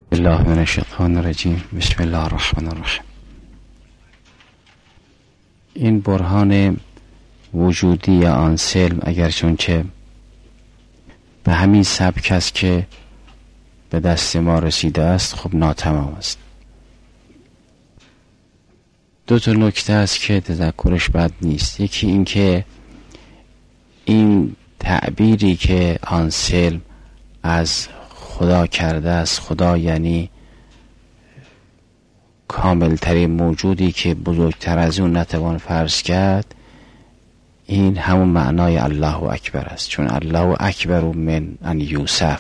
الله من الشیطان الرجیم. بسم الله الرحمن الرحیم. این برهان وجودی یا آنسلم اگر چونچه به همین سبک است که به دست ما رسیده است، خب ناتمام است. دو تا نکته است که تذکرش بد نیست. یکی این که این تعبیری که آنسلم از خدا کرده است، خدا یعنی کاملترین موجودی که بزرگتر از اون نتوان فرض کرد، این همون معنای الله اکبر است، چون الله اکبر من ان یوصف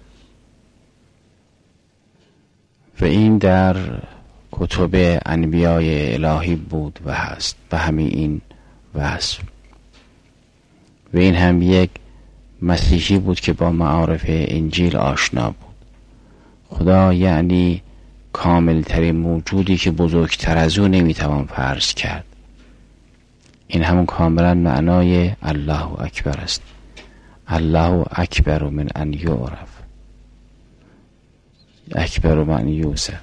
و این در کتب انبیای الهی بود و هست به همین این وصف. و این هم یک مسیحی بود که با معارف انجیل آشنا بود. خدا یعنی کاملترین موجودی که بزرگتر از او نمیتوان فرض کرد. این همون کاملا معنای الله اکبر است. الله اکبر من ان یعرف، اکبر من یوصف.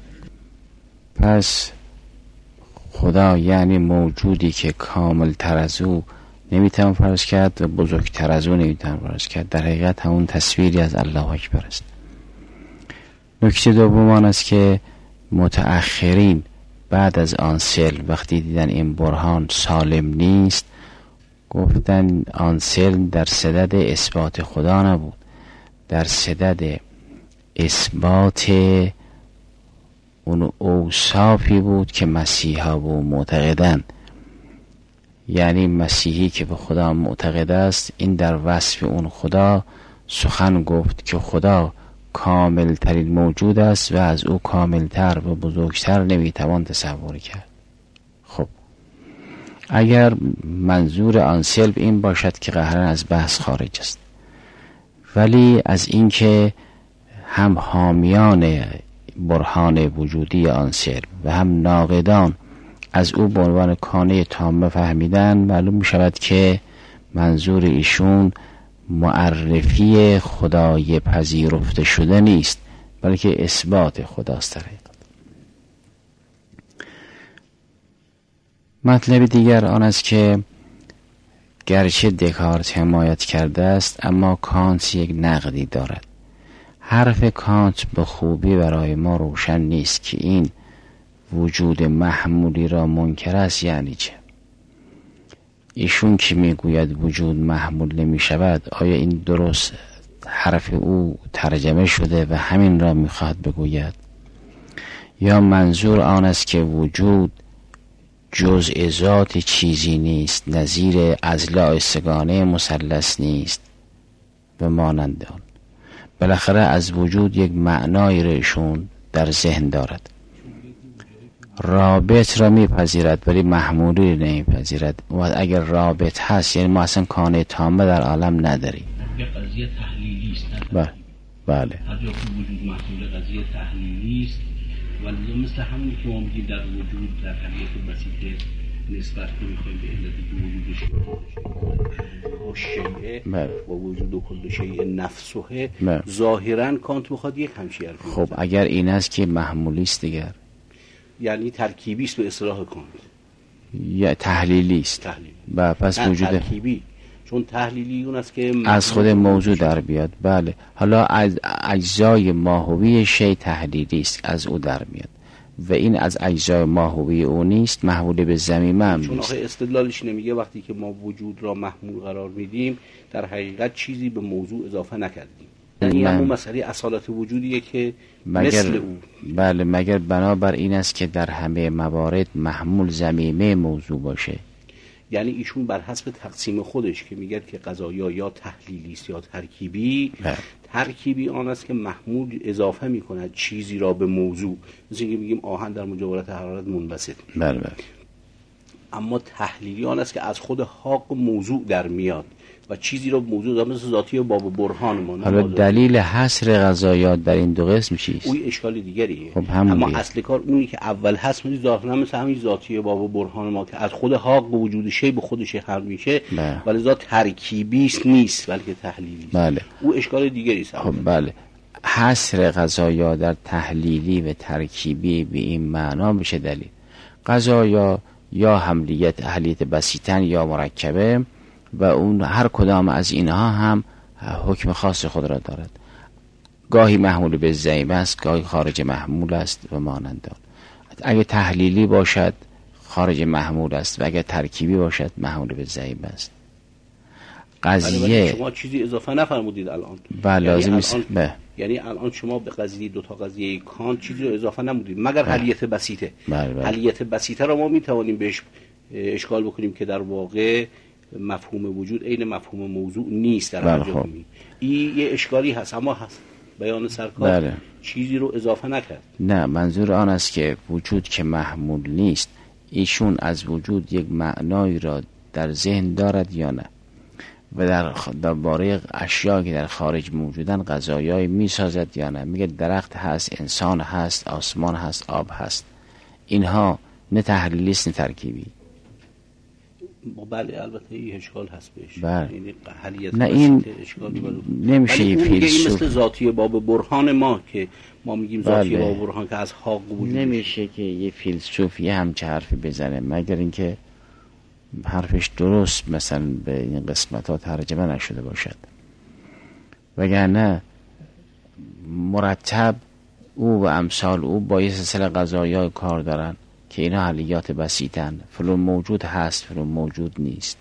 پس خدا یعنی موجودی که کاملتر از او نمیتوان فرض کرد و بزرگتر از او نمیتوان فرض کرد. در حقیقت همون تصویری از الله اکبر است. نکته دوم آن است که متأخرین بعد از آنسلم وقتی دیدن این برهان سالم نیست، گفتن آنسلم در صدد اثبات خدا نبود، در صدد اثبات اون اوصافی بود که مسیحا به معتقدن. یعنی مسیحی که به خدا معتقد است، این در وصف اون خدا سخن گفت که خدا کامل ترین موجود است و از او کاملتر و بزرگتر نمیتوان تصور کرد. خب اگر منظور آنسلم این باشد که قهرن از بحث خارج است، ولی از این که هم حامیان برهان وجودی آنسلم و هم ناقدان از او به عنوان کانه تامه فهمیدن، معلوم می شود که منظور ایشون معرفی خدای پذیرفته شده نیست، بلکه اثبات خداست. در حقیقت مطلب دیگر آن است که گرچه دکارت حمایت کرده است، اما کانت یک نقدی دارد. حرف کانت به خوبی برای ما روشن نیست که این وجود محمولی را منکر است یعنی چه. ایشون که میگوید وجود محمول نمی شود، آیا این درست حرف او ترجمه شده و همین را میخواهد بگوید، یا منظور آن است که وجود جزء ذات چیزی نیست، نظیر اضلاع سگانه مثلث نیست و مانند آن. بالاخره از وجود یک معنایی را ایشون در ذهن دارد. رابط را میپذیرد ولی محمولی را نمیپذیرد. و اگر رابط هست یعنی ما اصلا کانه تامه در عالم نداریم. یه قضیه تحلیلی است. بله. هر جا که وجود محمول قضیه تحلیلی است، ولی مثل همونی که ما میگیم در وجود در حقیقت بسیط نسبت که میخوایم به علت وجودش و وجود کل شیء نفسه، ظاهرا کانت میخواد یک همچین حرفی. خب اگر این است که محمولی است دیگر، یعنی ترکیبی است به اصطلاح کانت، یا تحلیلی است. و پس وجود ترکیبی، چون تحلیلی اون است که از خود موضوع در بیاد. بله. حالا از اجزای ماهوی شی تحلیلی است، از او در میاد و این از اجزای ماهوی او نیست، محمول به ضمیمه هم نیست. چون آخه استدلالش نمیگه وقتی که ما وجود را محمول قرار میدیم در حقیقت چیزی به موضوع اضافه نکردیم. یعنی همون مسئله اصالت وجودیه که مثل او. بله، مگر بنابر این است که در همه موارد محمول ضمیمه موضوع باشه. یعنی ایشون بر حسب تقسیم خودش که میگه که قضایا یا تحلیلی است یا ترکیبی، ترکیبی آن است که محمول اضافه میکند چیزی را به موضوع، مثل اینکه میگیم آهن در مجاورت حرارت منبسط. بله. اما تحلیلی آن است که از خود حق موضوع در میاد و چیزی را موضوع داره، مثل ذاتی باب و برهان ما. حالا دلیل حصر قضایات در این دو قسم چیست؟ اوی اشکال دیگریه. خب اما اصل کار اونی که اول هست، ظاهرا مثل همین ذاتی باب و برهان ما که از خود حق وجود شی به خودش حل میشه، ولی ذات ترکیبی نیست بلکه تحلیلی است. بله. او اشکال دیگری است. خب بله. حصر قضایا در تحلیلی و ترکیبی به این معنا بشه دلیل. قضایا یا اهلیت بسیطن یا مرکبه و اون هر کدام از اینها هم حکم خاص خود را دارد. گاهی محمول به ضعیف است، گاهی خارج محمول است و مانند آن. اگه تحلیلی باشد خارج محمول است و اگه ترکیبی باشد محمول به ضعیف است. قضیه شما چیزی اضافه نفرمودید الان. بله لازم است. یعنی الان شما به قضیه دوتا قضیه کانت چیزی رو اضافه نمودید مگر حلیت بسیطه. حلیت بسیطه رو ما میتوانیم بهش اشکال بکنیم که در واقع مفهوم وجود عین مفهوم موضوع نیست در هر جا. این یه اشکالی هست اما هست بیان سرکار چیزی رو اضافه نکرد. نه، منظور آن است که وجود که محمول نیست، ایشون از وجود یک معنایی را در ذهن دارد یا نه و در باره اشیاء که در خارج موجودن قضایایی می سازد یا نه. میگه درخت هست، انسان هست، آسمان هست، آب هست. اینها نه تحلیلی است نه ترکیبی. بله البته این اشکال هست بهش. نه این نمیشه یه فیلسوف. این مثل ذاتی باب برهان ما که ما میگیم ذاتی باب برهان که از حق وجود نمیشه که یه فیلسوف یه همچه حرفی بزنه مگر اینکه حرفش درست مثلا به این قسمت ها ترجمه نشده باشد، وگرنه مرتب او و امثال او با یه سلسله قضایای کار دارن که اینا حلیات بسیطن. فلان موجود هست، فلان موجود نیست.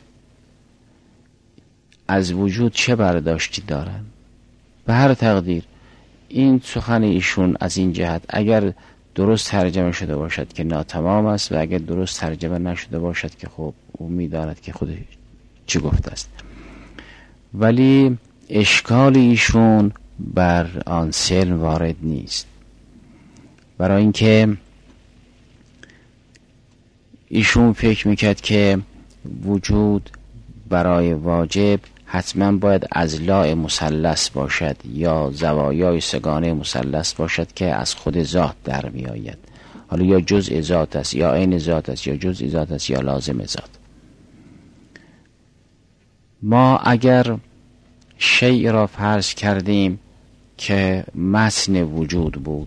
از وجود چه برداشتی دارن؟ به هر تقدیر این سخن ایشون از این جهت اگر درست ترجمه شده باشد که ناتمام است و اگر درست ترجمه نشده باشد که خب او می‌داند که خودش چه گفته است. ولی اشکال ایشون بر آن سلم وارد نیست، برای اینکه ایشون فکر میکرد که وجود برای واجب حتما باید اضلاع مثلث باشد یا زوایای سگانه مثلث باشد که از خود ذات در می آید. حالا یا جزء ذات است یا عین ذات است یا جزء ذات است یا لازم ذات. ما اگر شیء را فرض کردیم که متن وجود بود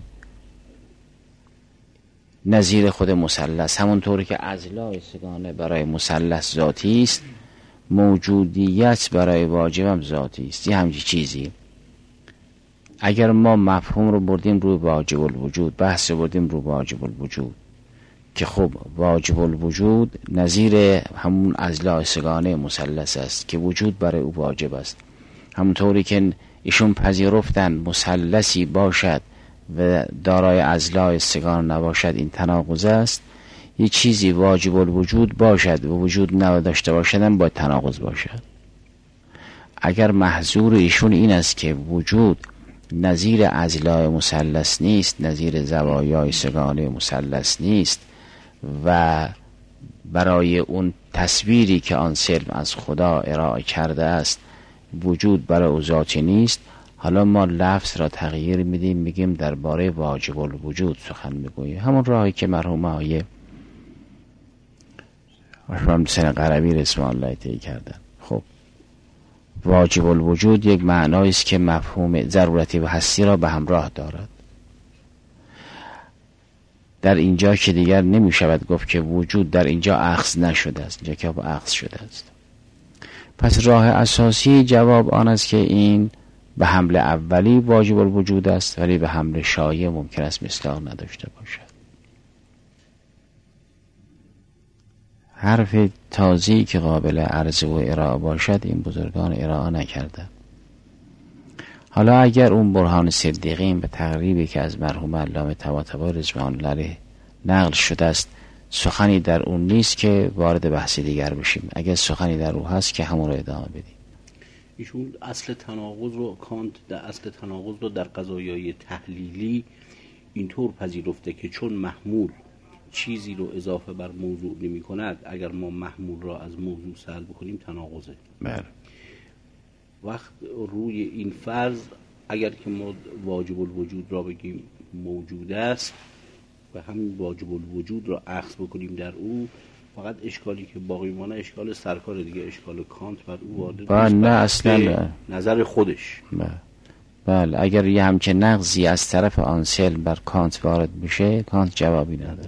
نظیر خود مثلث، همونطوری که اضلاع سگانه برای مثلث ذاتی است، موجودیت برای واجب هم ذاتی است. یه همچین چیزی. اگر ما مفهوم رو بردیم روی واجب الوجود، بحث رو بردیم روی واجب الوجود که خب واجب الوجود نظیر همون اضلاع سگانه مثلث است که وجود برای او واجب است. همونطوری که ایشون پذیرفتن مثلثی باشد و دارای اضلاع سگان نباشد این تناقض است. یه چیزی واجب الوجود باشد و وجود نداشته باشد هم باید تناقض باشد. اگر محظور ایشون این است که وجود نظیر اضلاع مثلث نیست، نظیر زوایای سگانه مثلث نیست و برای اون تصویری که آن سلم از خدا ارائه کرده است وجود برای او ذاتی نیست، حالا ما لفظ را تغییر میدیم، میگیم درباره واجب الوجود سخن میگوییم. همون راهی که مرحوم آقای حسین قربی رضوان الله طی کردن. خب واجب الوجود یک معنایی است که مفهوم ضرورتی و هستی را به همراه دارد. در اینجا که دیگر نمی شود گفت که وجود در اینجا اخذ نشده است، اینجا که اخذ شده است. پس راه اساسی جواب آن است که این به حمل اولی واجب الوجود است، ولی به حمل شایع ممکن است مصداق نداشته باشد. حرف تازه‌ای که قابل عرض و ارائه باشد این بزرگان ارائه نکردند. حالا اگر اون برهان صدیقین به تقریبی که از مرحوم علامه طباطبایی رضوان الله علیه نقل شده است سخنی در اون نیست که وارد بحث دیگر بشیم. اگر سخنی در اون هست که همون رو ادامه بدیم. ایشون اصل تناقض رو کانت در اصل تناقض رو در قضایای تحلیلی اینطور پذیرفته که چون محمول چیزی رو اضافه بر موضوع نمی کند، اگر ما محمول را از موضوع سلب کنیم تناقضه. بله. وقت روی این فرض اگر که ما واجب الوجود را بگیم موجود است و همین واجب الوجود را اخذ بکنیم در او، فقط اشکالی که باقی مانه اشکال سرکار دیگه، اشکال کانت بر او وارد نه اصلا نظر خودش. بله، اگر یه همچه نقضی از طرف آنسلم بر کانت وارد بشه، کانت جوابی نداره.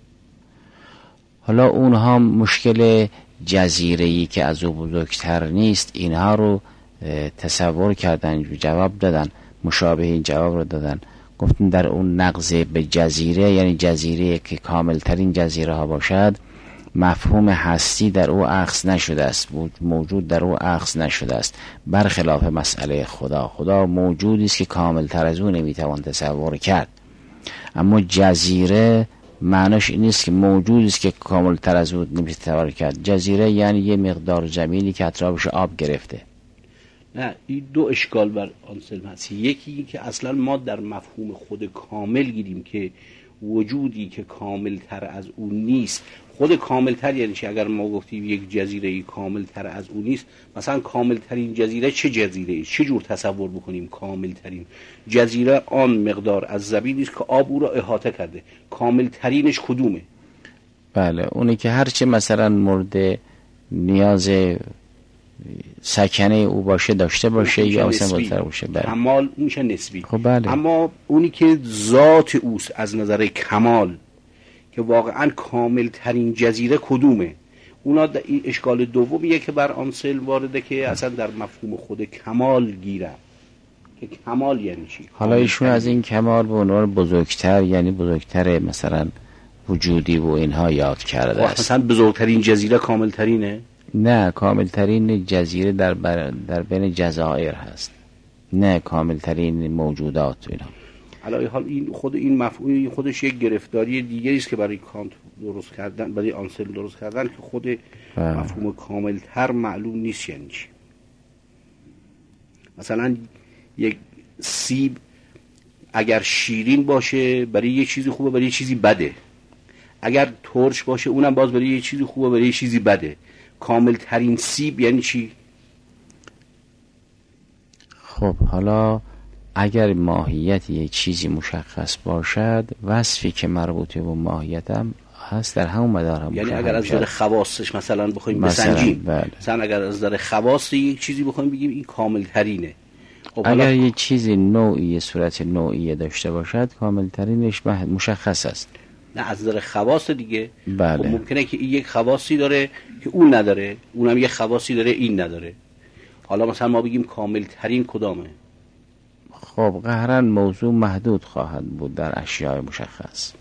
حالا اونها مشکل جزیره‌ای که از او بزرگتر نیست اینها رو تصور کردن، جواب دادن، مشابه این جواب رو دادن. گفتن در اون نقض به جزیره، یعنی جزیره که کامل ترین جزیره ها باشد، مفهوم هستی در او اخذ نشده است، موجود در او اخذ نشده است، برخلاف مسئله خدا موجودی است که کامل تر از او نمیتوان تصور کرد. اما جزیره معناش این نیست که موجودی است که کامل تر از او نمیتوان کرد. جزیره یعنی یه مقدار زمینی که اطرافش آب گرفته. نه، این دو اشکال بر آنسلم هست. یکی این که اصلا ما در مفهوم خود کامل گیریم که وجودی که کامل تر از اون نیست. خود کامل تر یعنی چی؟ اگر ما گفتیم یک جزیره کامل تر از اون نیست، مثلا کامل ترین جزیره چه جزیره است؟ چه جور تصور بکنیم کامل ترین جزیره؟ آن مقدار از زمینی است که آب او را احاطه کرده. کامل ترینش کدومه؟ بله، اونی که هرچه مثلا مورد نیاز سکنه او باشه داشته باشه یا مثلا بالاتر باشه. بله. کمال میشه نسبی. خب بله. اما اونی که ذات اوست از نظر کمال، که واقعا کامل ترین جزیره کدومه؟ اونا این اشکال دومیه که بر آنسلم وارده که اصلا در مفهوم خود کمال گیرن که کمال یعنی چی. حالا ایشون از این کمال به عنوان بزرگتر، یعنی بزرگتر مثلا وجودی و اینها یاد کرده است. مثلا بزرگترین جزیره کامل ترینه؟ نه، کامل ترین جزیره در بین جزایر هست، نه کامل ترین موجودات اینا. علاوه حال این مفهوم خودش یک گرفتاری دیگری است که برای کانت درست کردن، برای آنسلم درست کردن، که خود مفهوم کامل تر معلوم نیست یعنی چی. مثلا یک سیب اگر شیرین باشه برای یک چیزی خوبه، برای یک چیزی بده. اگر ترش باشه اونم باز برای یک چیزی خوبه، برای یک چیزی بده. کامل ترین سیب یعنی چی؟ خب حالا اگر ماهیت یک چیزی مشخص باشد، وصفی که مربوطه به ماهیت هم هست در همون مدار هم. یعنی اگر از نظر خواصش مثلا بخوایم بسنجیم، مثلا اگر از نظر خواص یک چیزی بخوایم بگیم این کامل ترینه. خب اگر یک چیزی نوعی صورت نوعی داشته باشد، کامل ترینش مشخص است. نه، از نظر خواص دیگه. بله. خب ممکنه که این یک خواصی داره که اون نداره، اونم یک خواصی داره این نداره. حالا مثلا ما بگیم کامل ترین کدامه؟ خب قهرن موضوع محدود خواهد بود در اشیاء مشخص.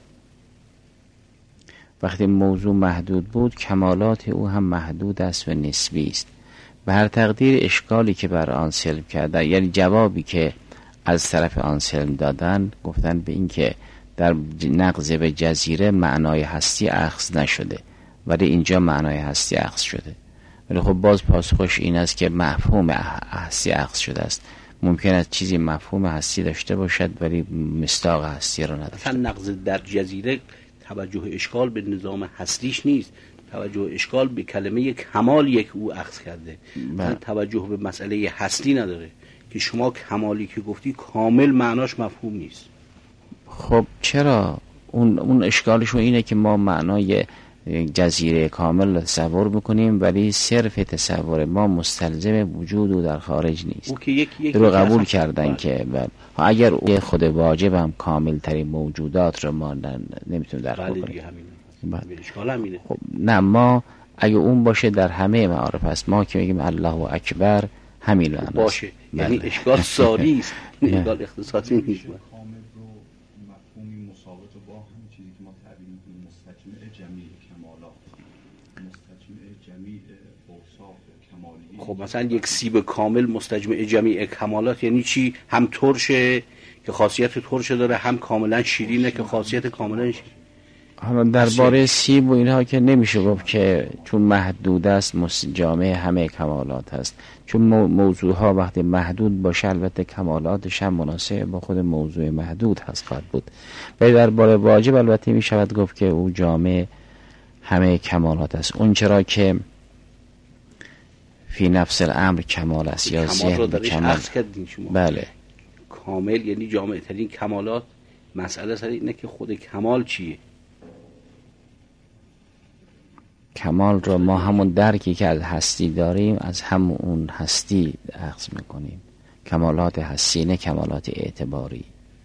وقتی موضوع محدود بود، کمالات او هم محدود است و نسبی است. به هر تقدیر اشکالی که بر آنسلم کردن، یعنی جوابی که از طرف آنسلم دادن، گفتن به این که در نقض به جزیره معنای هستی اخذ نشده، ولی اینجا معنای هستی اخذ شده. ولی خب باز پاسخش این است که مفهوم هستی اخذ شده است. ممکن است چیزی مفهوم هستی داشته باشد ولی مصداق هستی را نداشته. مثلا نقض در جزیره توجه اشکال به نظام هستیش نیست، توجه اشکال به کلمه کمال یک او اخذ کرده. توجه به مسئله هستی نداره که شما کمالی که گفتی کامل معناش مفهوم نیست. خب چرا؟ اون اشکالش اینه که ما معنای جزیره کامل تصور میکنیم، ولی صرف تصور ما مستلزم وجود و در خارج نیست. رو قبول کردن که اگر خود واجب هم کامل ترین موجودات رو ما نمیتونیم درک کنیم. اشکال همینه. خب نه، ما اگه اون باشه در همه معارف هست، ما که میگیم الله اکبر همین معنی باشه. یعنی اشکال سالی است، اشکال اختصاصی نیست. خب مثلا یک سیب کامل مستجمع جمیع کمالات یعنی چی؟ هم ترشه که خاصیت ترشه داره، هم کاملا شیرینه که خاصیت کاملا شیرینه. حالا درباره سیب و اینها که نمیشه گفت که چون محدود است جامع همه کمالات هست، چون موضوع ها وقتی محدود باشه البته کمالاتش هم مناسب با خود موضوع محدود هست خواهد بود. ولی درباره واجب البته میشود گفت که او جامع همه کمالات است. اون چرا که فی نفس الامر کمال است یا ذهن کمال. بله، کامل یعنی جامع ترین کمالات. مسئله سر اینه که خود کمال چیه؟ کمال را ما همون درکی که از هستی داریم از همون هستی اخذ میکنیم. کمالات حسی نه کمالات اعتباری.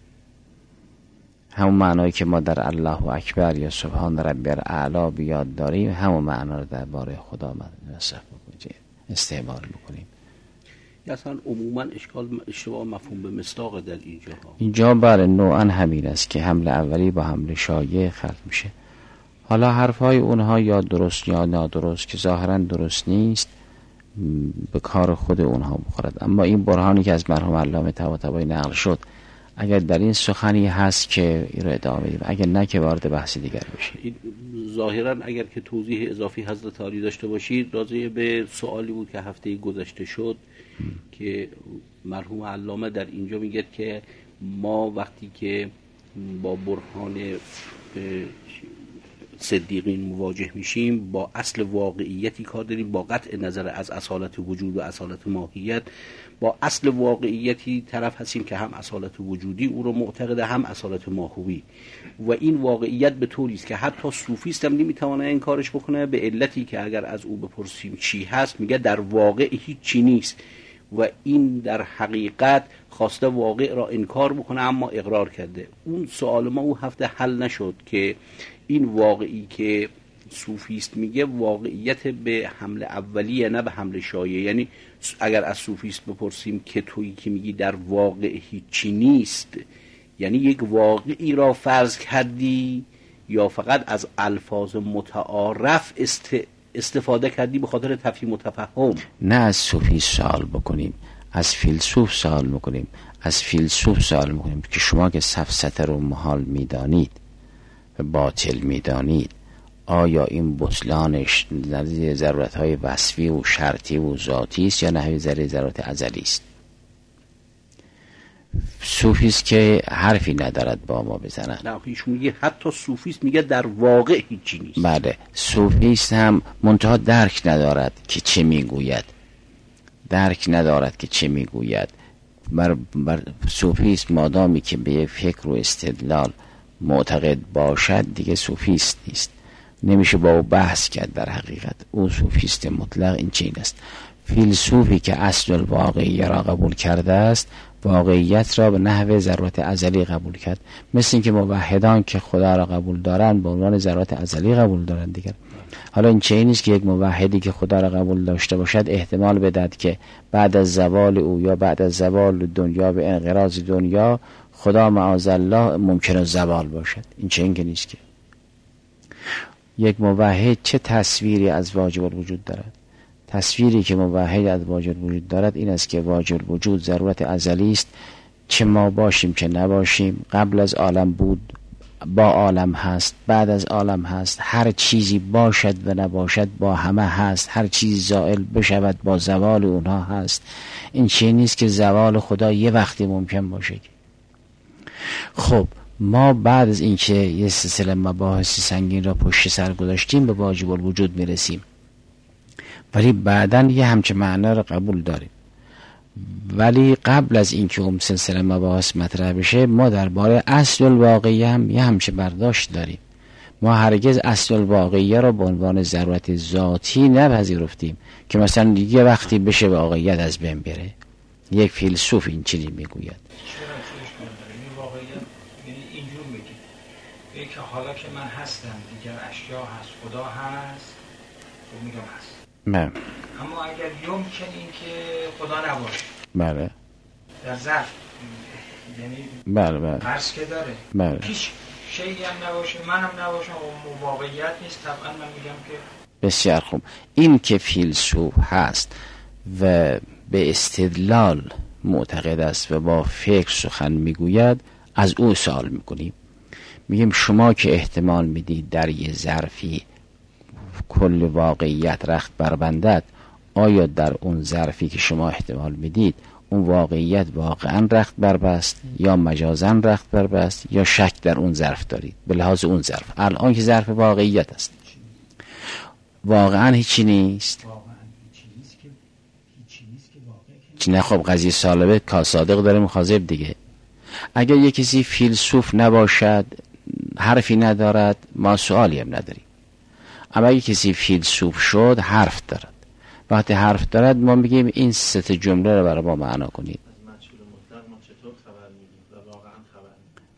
همون معنایی که ما در الله اکبر یا سبحان ربی الاعلی بیاد داریم، همون معنا رو درباره خدا استعمال میکنیم. اصلا عموما اشتباه مفهوم به مصداق در اینجا بر نوعا همین است که حمل اولی با حمل شایع خلط میشه. حالا حرفای اونها یا درست یا نادرست که ظاهرا درست نیست به کار خود اونها بخورد، اما این برهانی که از مرحوم علامه طباطبایی نقل شد اگر در این سخنی هست که این رو ادامه بدیم، اگر نه که وارد بحث دیگر بشیم. ظاهرا اگر که توضیح اضافی حضرت عالی داشته باشید راجع به سوالی بود که هفته گذشته شد که مرحوم علامه در اینجا میگه که ما وقتی که با برهان صدیقین مواجه میشیم با اصل واقعیتی کار داریم، با قطع نظر از اصالت وجود و اصالت ماهیت با اصل واقعیتی طرف هستیم که هم اصالت وجودی او رو معتقده هم اصالت ماهوی، و این واقعیت به طوری است که حتی صوفیست هم نمیتونه این کارش بکنه، به علتی که اگر از او بپرسیم چی هست میگه در واقع هیچ چی نیست و این در حقیقت خواسته واقع را انکار بکنه اما اقرار کرده. اون سوال ما او هفته حل نشد که این واقعی که صوفیست میگه واقعیت به حمل اولیه نه به حمل شایع. یعنی اگر از صوفیست بپرسیم که تویی که میگی در واقع هیچی نیست، یعنی یک واقعی را فرض کردی یا فقط از الفاظ متعارف استفاده کردی به خاطر تفهیم و تفهم؟ نه از صوفیست سوال بکنیم، از فیلسوف سوال بکنیم. از فیلسوف سوال بکنیم که شما که سفسطه رو محال میدانید و باطل میدانید، آیا این بطلانش در ضرورت‌های وصفی و شرطی و ذاتی است یا نحوی ضرورت ازلی است؟ صوفیست که حرفی ندارد با ما بزنن. نه ایشون میگه حتی صوفیست میگه در واقع هیچی نیست. بله، صوفیست هم منتها درک ندارد که چه میگوید، درک ندارد که چه میگوید. بر صوفیست مادامی که به فکر و استدلال معتقد باشد دیگه صوفیست نیست، نمیشه با او بحث کرد. در حقیقت او صوفیست مطلق این چین است. فیلسوفی که اصل الواقعی را قبول کرده است واقعیت را به نحو ضرورت ازلی قبول کرد، مثل اینکه موحدان که خدا را قبول دارند به عنوان ضرورت ازلی قبول دارند دیگر. حالا این چه نیست که یک موحدی که خدا را قبول داشته باشد احتمال بدهد که بعد از زوال او یا بعد از زوال دنیا به انقراض دنیا خدا معاذالله ممکنه زوال باشد. این چه اینکه نیست که یک موحد چه تصویری از واجب الوجود دارد. تصویری که موحد از واجب الوجود دارد این است که واجب الوجود ضرورت ازلی است، چه ما باشیم چه نباشیم، قبل از عالم بود، با عالم هست، بعد از عالم هست، هر چیزی باشد و نباشد با همه هست، هر چیزی زائل بشود با زوال اونها هست. این چیزی نیست که زوال خدا یه وقتی ممکن باشه. خب ما بعد از اینکه یه سلسله مباحث سنگین را پشت سر گذاشتیم به واجب الوجود میرسیم، ولی بعداً یه همچه معنا را قبول داریم. ولی قبل از اینکه اون سلسله مباحث مطرح بشه ما درباره اصل الواقعی هم یه همچه برداشت داریم. ما هرگز اصل الواقعی را به عنوان ضرورت ذاتی نپذیرفتیم که مثلا دیگه وقتی بشه به واقعیت از بین بره. یک فیلسوف این چیزی میگوید. که حالا که من هستم دیگر اشیا هست، خدا هست، خب میگم هست. بله. اما اگر یمکن این که خدا نباشه، بله، در ظرف یعنی بله فرض که داره، بله، هیچ شیئی هم نباشه، منم نباشم و واقعیت نیست، طبعا من میگم که بسیار خوب. این که فیلسوف هست و به استدلال معتقد است و با فکر سخن میگوید از او سوال میکنیم، میگیم شما که احتمال میدید در یه ظرفی کل واقعیت رخت بربندد، آیا در اون ظرفی که شما احتمال میدید اون واقعیت واقعا رخت بربست یا مجازا رخت بربست یا شک در اون ظرف دارید؟ به لحاظ اون ظرف الان که ظرف واقعیت است واقعا هیچی نیست. نه خب قضیه سالبه که صادق داره مخاطب دیگه. اگر یک کسی فیلسوف نباشد حرفی ندارد ما سوالی هم نداریم، اما اگه کسی فیلسوف شد حرف دارد. وقتی حرف دارد ما میگیم این سه جمله رو برای ما معنا کنید. من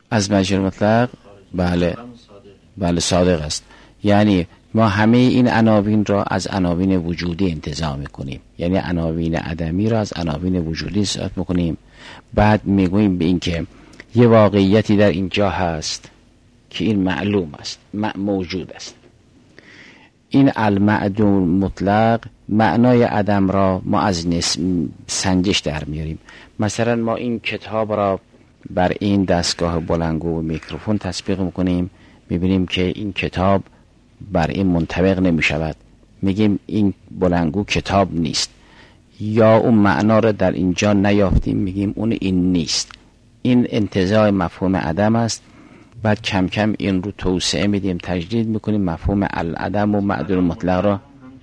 از مجهول مطلق بله صادق است. یعنی ما همه این عناوین را از عناوین وجودی انتزاع میکنیم، یعنی عناوین عدمی را از عناوین وجودی استفاده میکنیم. بعد میگوییم به این که یه واقعیتی در اینجا هست که این معلوم است، موجود است. این المعدوم مطلق معنای عدم را ما از سنجش در میاریم. مثلا ما این کتاب را بر این دستگاه بلندگو و میکروفون تطبیق میکنیم، میبینیم که این کتاب بر این منطبق نمیشود، میگیم این بلندگو کتاب نیست. یا اون معنا را در اینجا نیافتیم، میگیم اون این نیست. این انتزاع مفهوم عدم است. بعد کم کم این رو توسعه میدیم، تجدید میکنیم، مفهوم العدم و معدوم مطلق را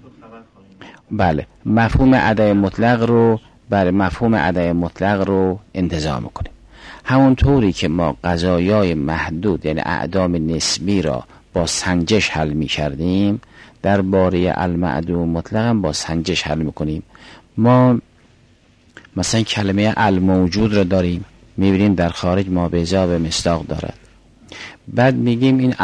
مفهوم عدم مطلق رو انتزاع میکنیم. همونطوری که ما قضایای محدود یعنی اعدام نسبی را با سنجش حل میکردیم، در باره المعدوم مطلق هم با سنجش حل میکنیم. ما مثلا کلمه الموجود را داریم، میبینیم در خارج ما به اضافه مصداق دارد. بعد میگیم این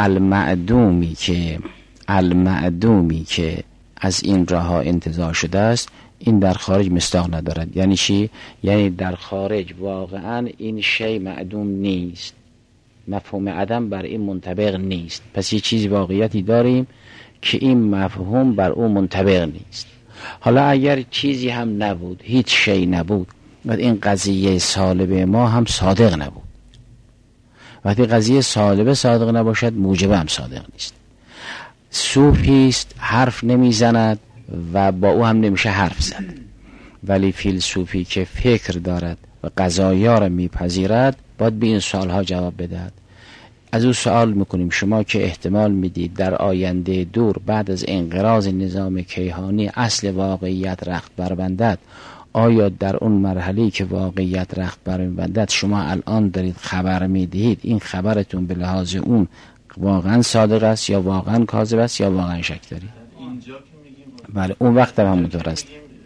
المعدومی که از این راه ها انتزاع شده است، این در خارج مصداق ندارد. یعنی چی؟ یعنی در خارج واقعا این شی معدوم نیست، مفهوم عدم بر این منطبق نیست. پس یه چیزی واقعیتی داریم که این مفهوم بر اون منطبق نیست. حالا اگر چیزی هم نبود، هیچ شی نبود، و این قضیه سالب ما هم صادق نبود. وقتی قضیه سالبه صادق نباشد، موجبه هم صادق نیست. صوفیست حرف نمیزند و با او هم نمیشه حرف زد، ولی فیلسوفی که فکر دارد و قضایا را میپذیرد باید به این سوالها جواب بدهد. از او سوال میکنیم شما که احتمال میدید در آینده دور بعد از انقراض نظام کیهانی اصل واقعیت رخت بربندد، آیا در اون مرحله‌ای که واقعیت رخت بربندد شما الان دارید خبر میدهید، این خبرتون به لحاظ اون واقعا صادق است یا واقعا کاذب است یا واقعا شک دارید؟ اینجا که میگیم بله اون وقت هم همونطور است.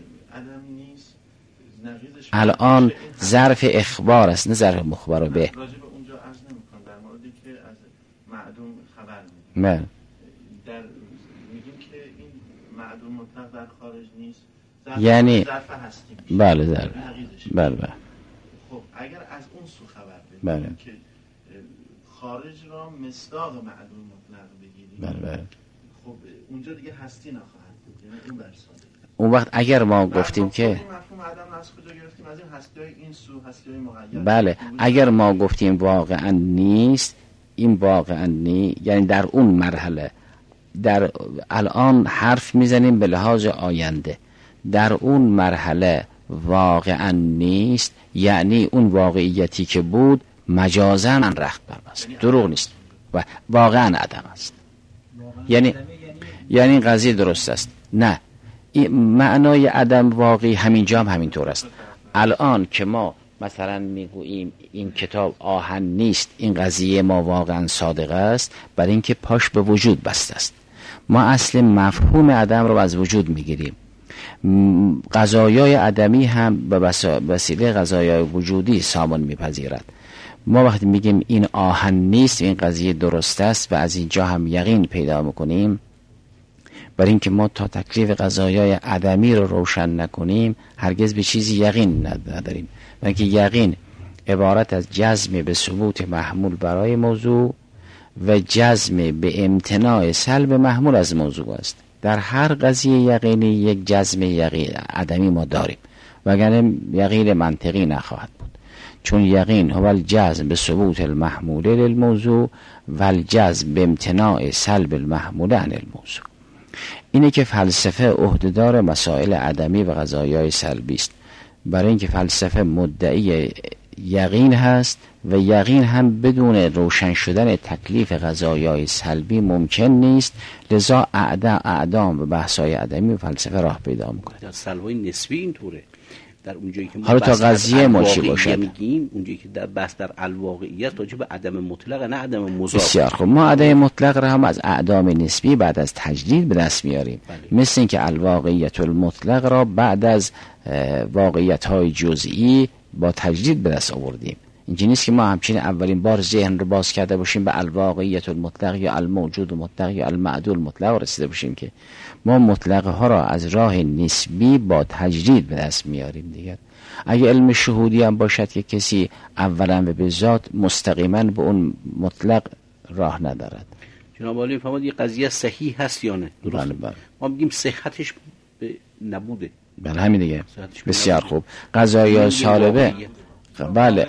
الان ظرف اخبار است نه ظرف مخبر به. راجع به اونجا عرض نمی‌کنم، در موردی که از معدوم خبر میدیم. میگیم که این معدوم مطلق در خارج نیست، یعنی ظرف هستی. بله. خب اگر از اون سو خبر بدیم که خارج را مصداق معدوم مطلق بگیریم، خب اونجا دیگه هستی نخواهد بود، یعنی این برساده. اون وقت اگر ما گفتیم که مفهوم عدم از کجا گرفتیم؟ از این هستی‌های این سو، هستی‌های مقید. بله اگر ما گفتیم واقعا نیست، این واقعا نیست یعنی در اون مرحله، در الان حرف میزنیم به لحاظ آینده، در اون مرحله واقعا نیست، یعنی اون واقعیتی که بود مجازاً رخت بربست، دروغ نیست و واقعا عدم است. یعنی این قضیه درست است. نه، این معنای عدم واقعی همینجا هم همینطور است. الان که ما مثلا میگوییم این کتاب آهن نیست، این قضیه ما واقعا صادق است، برای اینکه پاش به وجود بسته است. ما اصل مفهوم عدم رو از وجود میگیریم. قضایای عدمی هم به وسیله قضایای وجودی سامان میپذیرد. ما وقتی میگیم این آهن نیست، این قضیه درست است و از اینجا هم یقین پیدا میکنیم، برای اینکه ما تا تکلیف قضایای عدمی رو روشن نکنیم هرگز به چیزی یقین نداریم. و اینکه یقین عبارت از جزم به ثبوت محمول برای موضوع و جزم به امتناع سلب محمول از موضوع است. در هر قضیه یقینی یک جزم یقین عدمی ما داریم، وگرنه یقین منطقی نخواهد بود. چون یقین هو الجزم به ثبوت المحمول للموضوع و الجزم به امتناع سلب المحمول عن الموضوع. اینه که فلسفه عهدهدار مسائل عدمی و قضایای سلبی است، برای اینکه فلسفه مدعی یقین هست و یقین هم بدون روشن شدن تکلیف قضایای سلبی ممکن نیست. لذا اعدام و بحث‌های عدمی و فلسفه راه پیدا میکنه. در سلب‌های نسبی اینطوره. در اونجایی که حالا تا قضیه ما چی باشه میگیم، اونجایی که در بحث در الواقعیت راجع به عدم مطلق نه عدم مضاف. بسیار خوب، ما عدم مطلق را هم از اعدام نسبی بعد از تجدید به دست میاریم. مثل اینکه الواقعیت المطلق را بعد از واقعیت‌های جزئی با تجدید به دست آوردیم. اینجا نیست که ما همچین اولین بار ذهن رو باز کرده باشیم به الواقعیت المطلق یا الموجود المطلق یا المعدول مطلق رسیده باشیم، که ما مطلق ها را از راه نسبی با تجرید به دست میاریم دیگر. اگه علم شهودی هم باشد که کسی اولا و به ذات مستقیما به اون مطلق راه ندارد. جناب عالی فرمود یه قضیه صحیح هست یا نه؟ درست. بله. ما میگیم صحتش به نبوده. بله همین دیگه. بسیار خوب. قضایا سالبه. بله.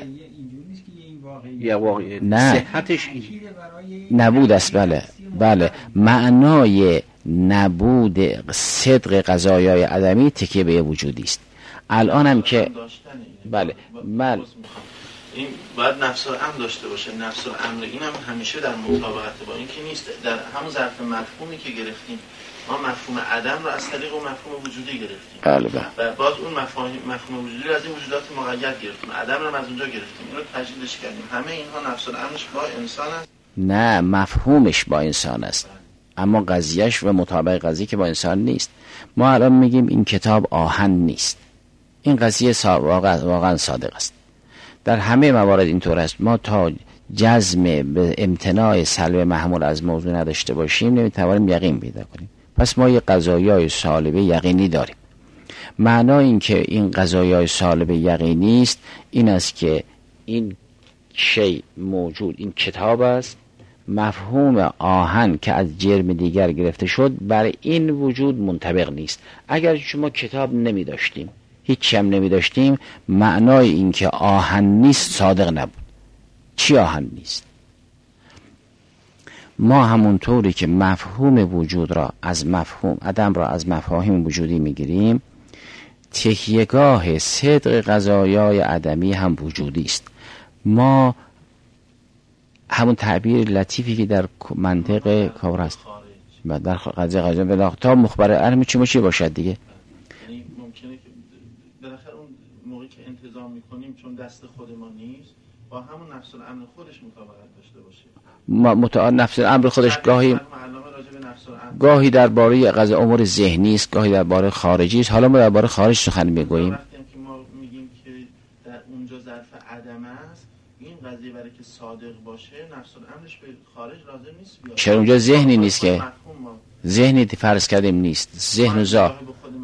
نه صحتش نبود است. بله معنای نبود صدق قضایای عدمی تکیه به وجودی است. الان هم که بله این باید نفس الامر داشته باشه. نفس الامر این هم همیشه در مطابقت با این که نیست. در همون ظرف مفهومی که گرفتیم ما مفهوم عدم رو از طریق اون مفهوم وجودی گرفتیم. بله. و باز اون مفهوم وجودی رو از این وجودات مقید گرفتیم. عدم رو از اونجا گرفتیم. اینو تجدیدش کردیم. همه اینها نفس الامرش با انسان است. نه مفهومش با انسان است، اما قضیهش و مطابق قضیه که با انسان نیست. ما الان میگیم این کتاب آهن نیست، این قضیه واقعا صادق است. در همه موارد اینطور است. ما تا جزم به امتناع سلب محمول از موضوع نداشته باشیم نمیتوانیم یقین پیدا کنیم. پس ما یه قضایای سالبه یقینی داریم. معنای این که این قضایای سالبه یقینی است این است که این شی موجود، این کتاب است، مفهوم آهن که از جرم دیگر گرفته شد بر این وجود منطبق نیست. اگر شما کتاب نمی داشتیم، هیچ هم نمی داشتیم، معنای این که آهن نیست صادق نبود. چی آهن نیست؟ ما همونطوری که مفهوم وجود را از مفهوم عدم را از مفاهیم وجودی میگیریم، تکیهگاه صدق قضایای عدمی هم وجودی است. ما همون تعبیر لطیفی که در منطق کار است و در قضیه بلا تا مخبر علم چی باشد دیگه. یعنی ممکنه که بالاخره اون موقعی که انتظام میکنیم چون دست خود ما نیست با همون نفس الامر خودش مطابقت داشته باشه. نفس الامر خودش گاهی درباره قضیه امور ذهنی است، گاهی درباره خارجی است. حالا ما درباره خارج سخن میگوییم. وقتی که ما میگیم که در اونجا ظرف عدم است، این قضیه برای که صادق باشه نفس الامرش به خارج لازم نیست بیاد. چرا اونجا ذهنی نیست که ذهنی فرض کردیم نیست. ذهن و ذهن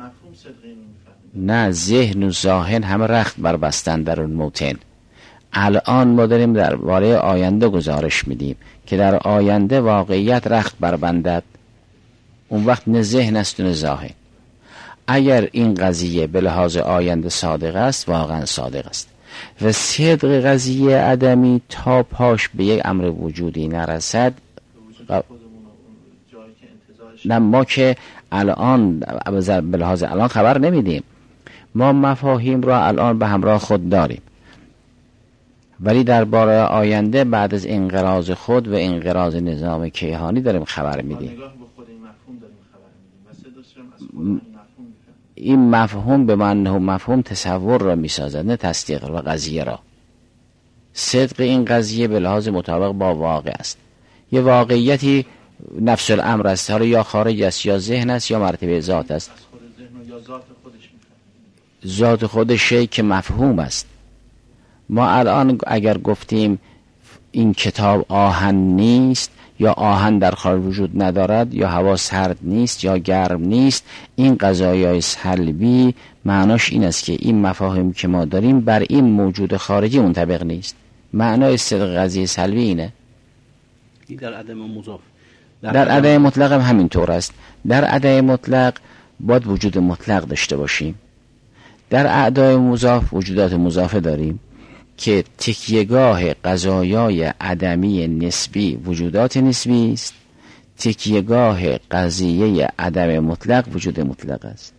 نه، ذهن و ذهن همه رخت بر بستن در اون موطن. الان ما داریم درباره آینده گزارش میدیم که در آینده واقعیت رخت بربندد، اون وقت نه ذهن است و نه ذهن. اگر این قضیه به لحاظ آینده صادق است واقعا صادق است و صدق قضیه عدمی تا پاش به یک امر وجودی نرسد نه ما که الان به لحاظ الان خبر نمیدیم. ما مفاهیم را الان به همراه خود داریم ولی درباره آینده بعد از انقراض خود و انقراض نظام کیهانی داریم خبر میدیم. این مفهوم به من مفهوم تصور را میسازد نه تصدیق و قضیه را. صدق این قضیه به لحاظ مطابق با واقع است. یه واقعیتی نفس الامر است، حالا یا خارج است یا ذهن است یا مرتبه ذات است. ذات خودش شی که مفهوم است. ما الان اگر گفتیم این کتاب آهن نیست یا آهن در خارج وجود ندارد یا هوا سرد نیست یا گرم نیست، این قضایای سلبی معناش این است که این مفاهیم که ما داریم بر این موجود خارجی منطبق نیست. معنای صدق قضیه سلبی اینه. در عدم مضاف در عدم مطلق هم همینطور است. در عدم مطلق باید وجود مطلق داشته باشیم. در اعدای مضاف وجودات مضافه داریم که تکیهگاه قضایای عدمی نسبی وجودات نسبی است، تکیهگاه قضیه عدم مطلق وجود مطلق است.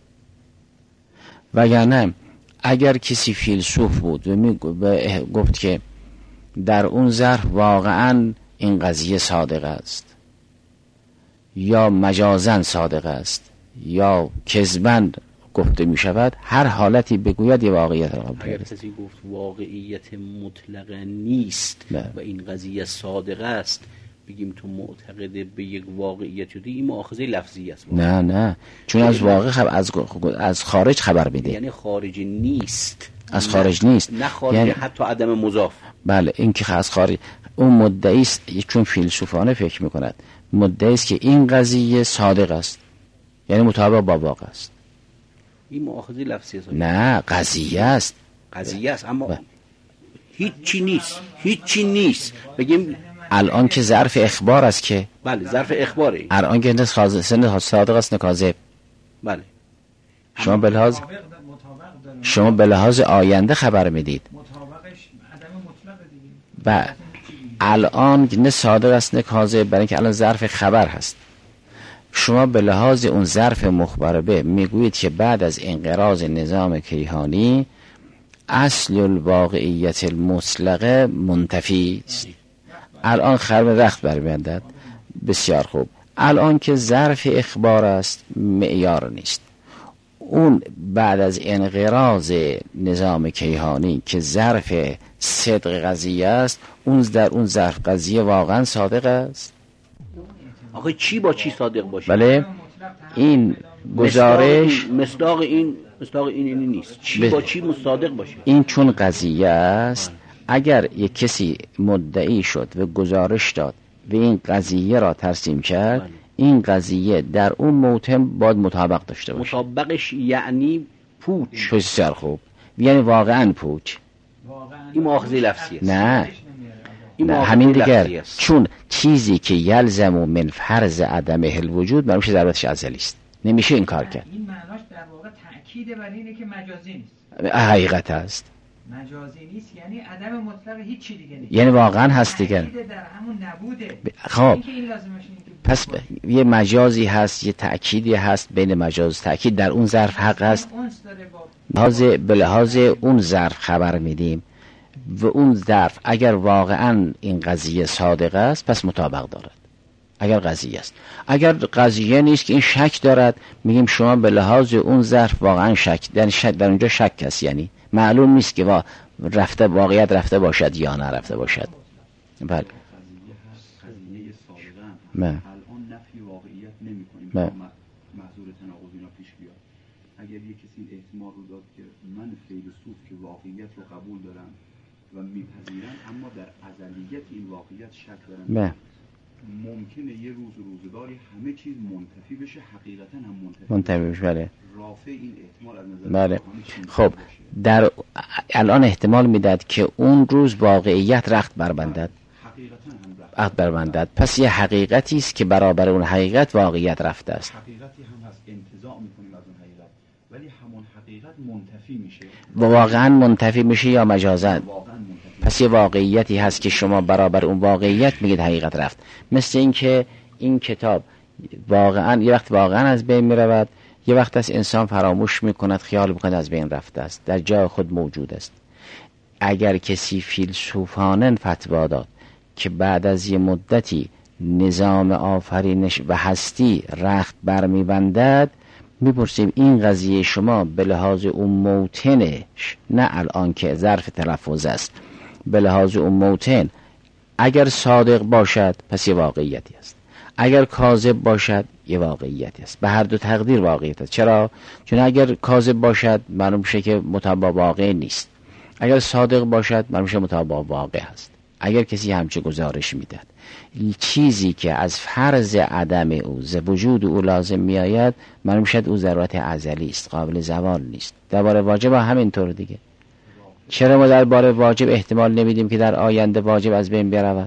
وگرنه اگر کسی فیلسوف بود و گفت که در اون ظرف واقعا این قضیه صادق است یا مجازن صادق است یا کذباً گفته می شود، هر حالتی بگوید یه واقعیت را قبول. اگر کسی گفت واقعیت مطلق نیست و این قضیه صادق است، بگیم تو معتقده به یک واقعیت شده، این مؤاخذه لفظی است. نه چون از واقع از خارج خبر میده، یعنی خارج نیست، از خارج نیست، نه خارج یعنی حتی عدم مضاف. بله این که از خارج، اون مدعی است، چون فیلسوفانه فکر میکند، مدعی است که این قضیه صادق است، یعنی مطابق با واقع است. این مؤاخذه لفظی است. نه قضیه است، اما هیچی نیست. بگیم الان که ظرف اخبار است که بله ظرف اخباره، الان که سن صادق است نه کاذب. بله شما به لحاظ آینده خبر میدید و الان نه صادق است نه کاذب، برای اینکه الان ظرف خبر هست. شما به لحاظ اون ظرف مخبر به میگویید که بعد از انقراض نظام کیهانی اصل الواقعیت المطلقه منتفی است. الان خرم رخت برمی‌آید. بسیار خوب. الان که ظرف اخبار است معیار نیست. اون بعد از انقراض نظام کیهانی که ظرف صدق قضیه است، اون در اون ظرف قضیه واقعا صادق است. آخه چی با چی صادق باشه؟ بله این گزارش مصداق این نیست. چی با چی مصادق باشه؟ این چون قضیه است، اگر یک کسی مدعی شد و گزارش داد و این قضیه را ترسیم کرد، این قضیه در اون موتم باید مطابق داشته باشه. مطابقش یعنی پوچ. بسیار خوب، یعنی واقعا پوچ. این مؤاخذه لفظی است. نه همین دیگر، چون چیزی که یلزم من فرض عدم الوجود مرموش ضرورتش ازلی است، نمیشه این کار کرد. این معناش در واقع تأکید بر اینه که مجازی نیست. حقیقت است. مجازی نیست یعنی عدم مطلق هیچی دیگه نیست، یعنی واقعا هست دیگر. در همون نبوده. خب پس یه مجازی هست، یه تأکیدی هست، بین مجاز تأکید در اون ظرف حق هست. به لحاظ اون ظرف خبر میدیم و اون ظرف اگر واقعا این قضیه صادق است پس مطابق دارد. اگر قضیه است، اگر قضیه نیست که این شک دارد، میگیم شما به لحاظ اون ظرف واقعا شک، یعنی در اونجا شک است، یعنی معلوم نیست که واقعیت رفته باشد یا نرفته باشد. بله قضیه صادقه هم الان نفی واقعیت نمی کنیم که محضور تناقض اینا پیش بیاد. اگر یک کسی احتمال رو داد که من فیلسوف که واقعیت رو قبول دارم و میپذیرم اما در ازلیت این واقعیت شک دارم، ممکنه یه روزگاری همه چیز منتفی بشه، حقیقتا هم منتفی بشه. بله. رافع این احتمال از نظر بله. خب در الان احتمال میداد که اون روز واقعیت رخت بربندد، رخت بربندد، پس یه حقیقتی است که برابر اون حقیقت واقعیت رفته است. حقیقتی هم هست انتزاع میکنیم از اون حقیقت، ولی همون حقیقت منتفی میشه. واقعا منتفی میشه یا مجازا؟ پس یه واقعیتی هست که شما برابر اون واقعیت میگید حقیقت رفت. مثل این که این کتاب واقعا یه وقت واقعا از بین میرود، یه وقت از انسان فراموش میکند، خیال میکند از بین رفته است، در جای خود موجود است. اگر کسی فیلسوفانه فتوا داد که بعد از یه مدتی نظام آفرینش و هستی رخت برمیبندد، میپرسیم این قضیه شما به لحاظ اون موتنش، نه الان که ظرف تلفظ است، به لحاظ اون موتن اگر صادق باشد پس یه واقعیتی است، اگر کاذب باشد یه واقعیتی است. به هر دو تقدیر واقعیت است. چرا؟ چون اگر کاذب باشد معلوم میشه که مطابق واقع نیست، اگر صادق باشد معلوم میشه مطابق واقع است. اگر کسی همچه گزارش میداد، چیزی که از فرض عدم او ز وجود او لازم میآید معلوم میشه او ضرورت ازلی است، قابل زوال نیست. درباره واجب همینطور دیگه. چرا ما درباره واجب احتمال نمیدیم که در آینده واجب از بین برود؟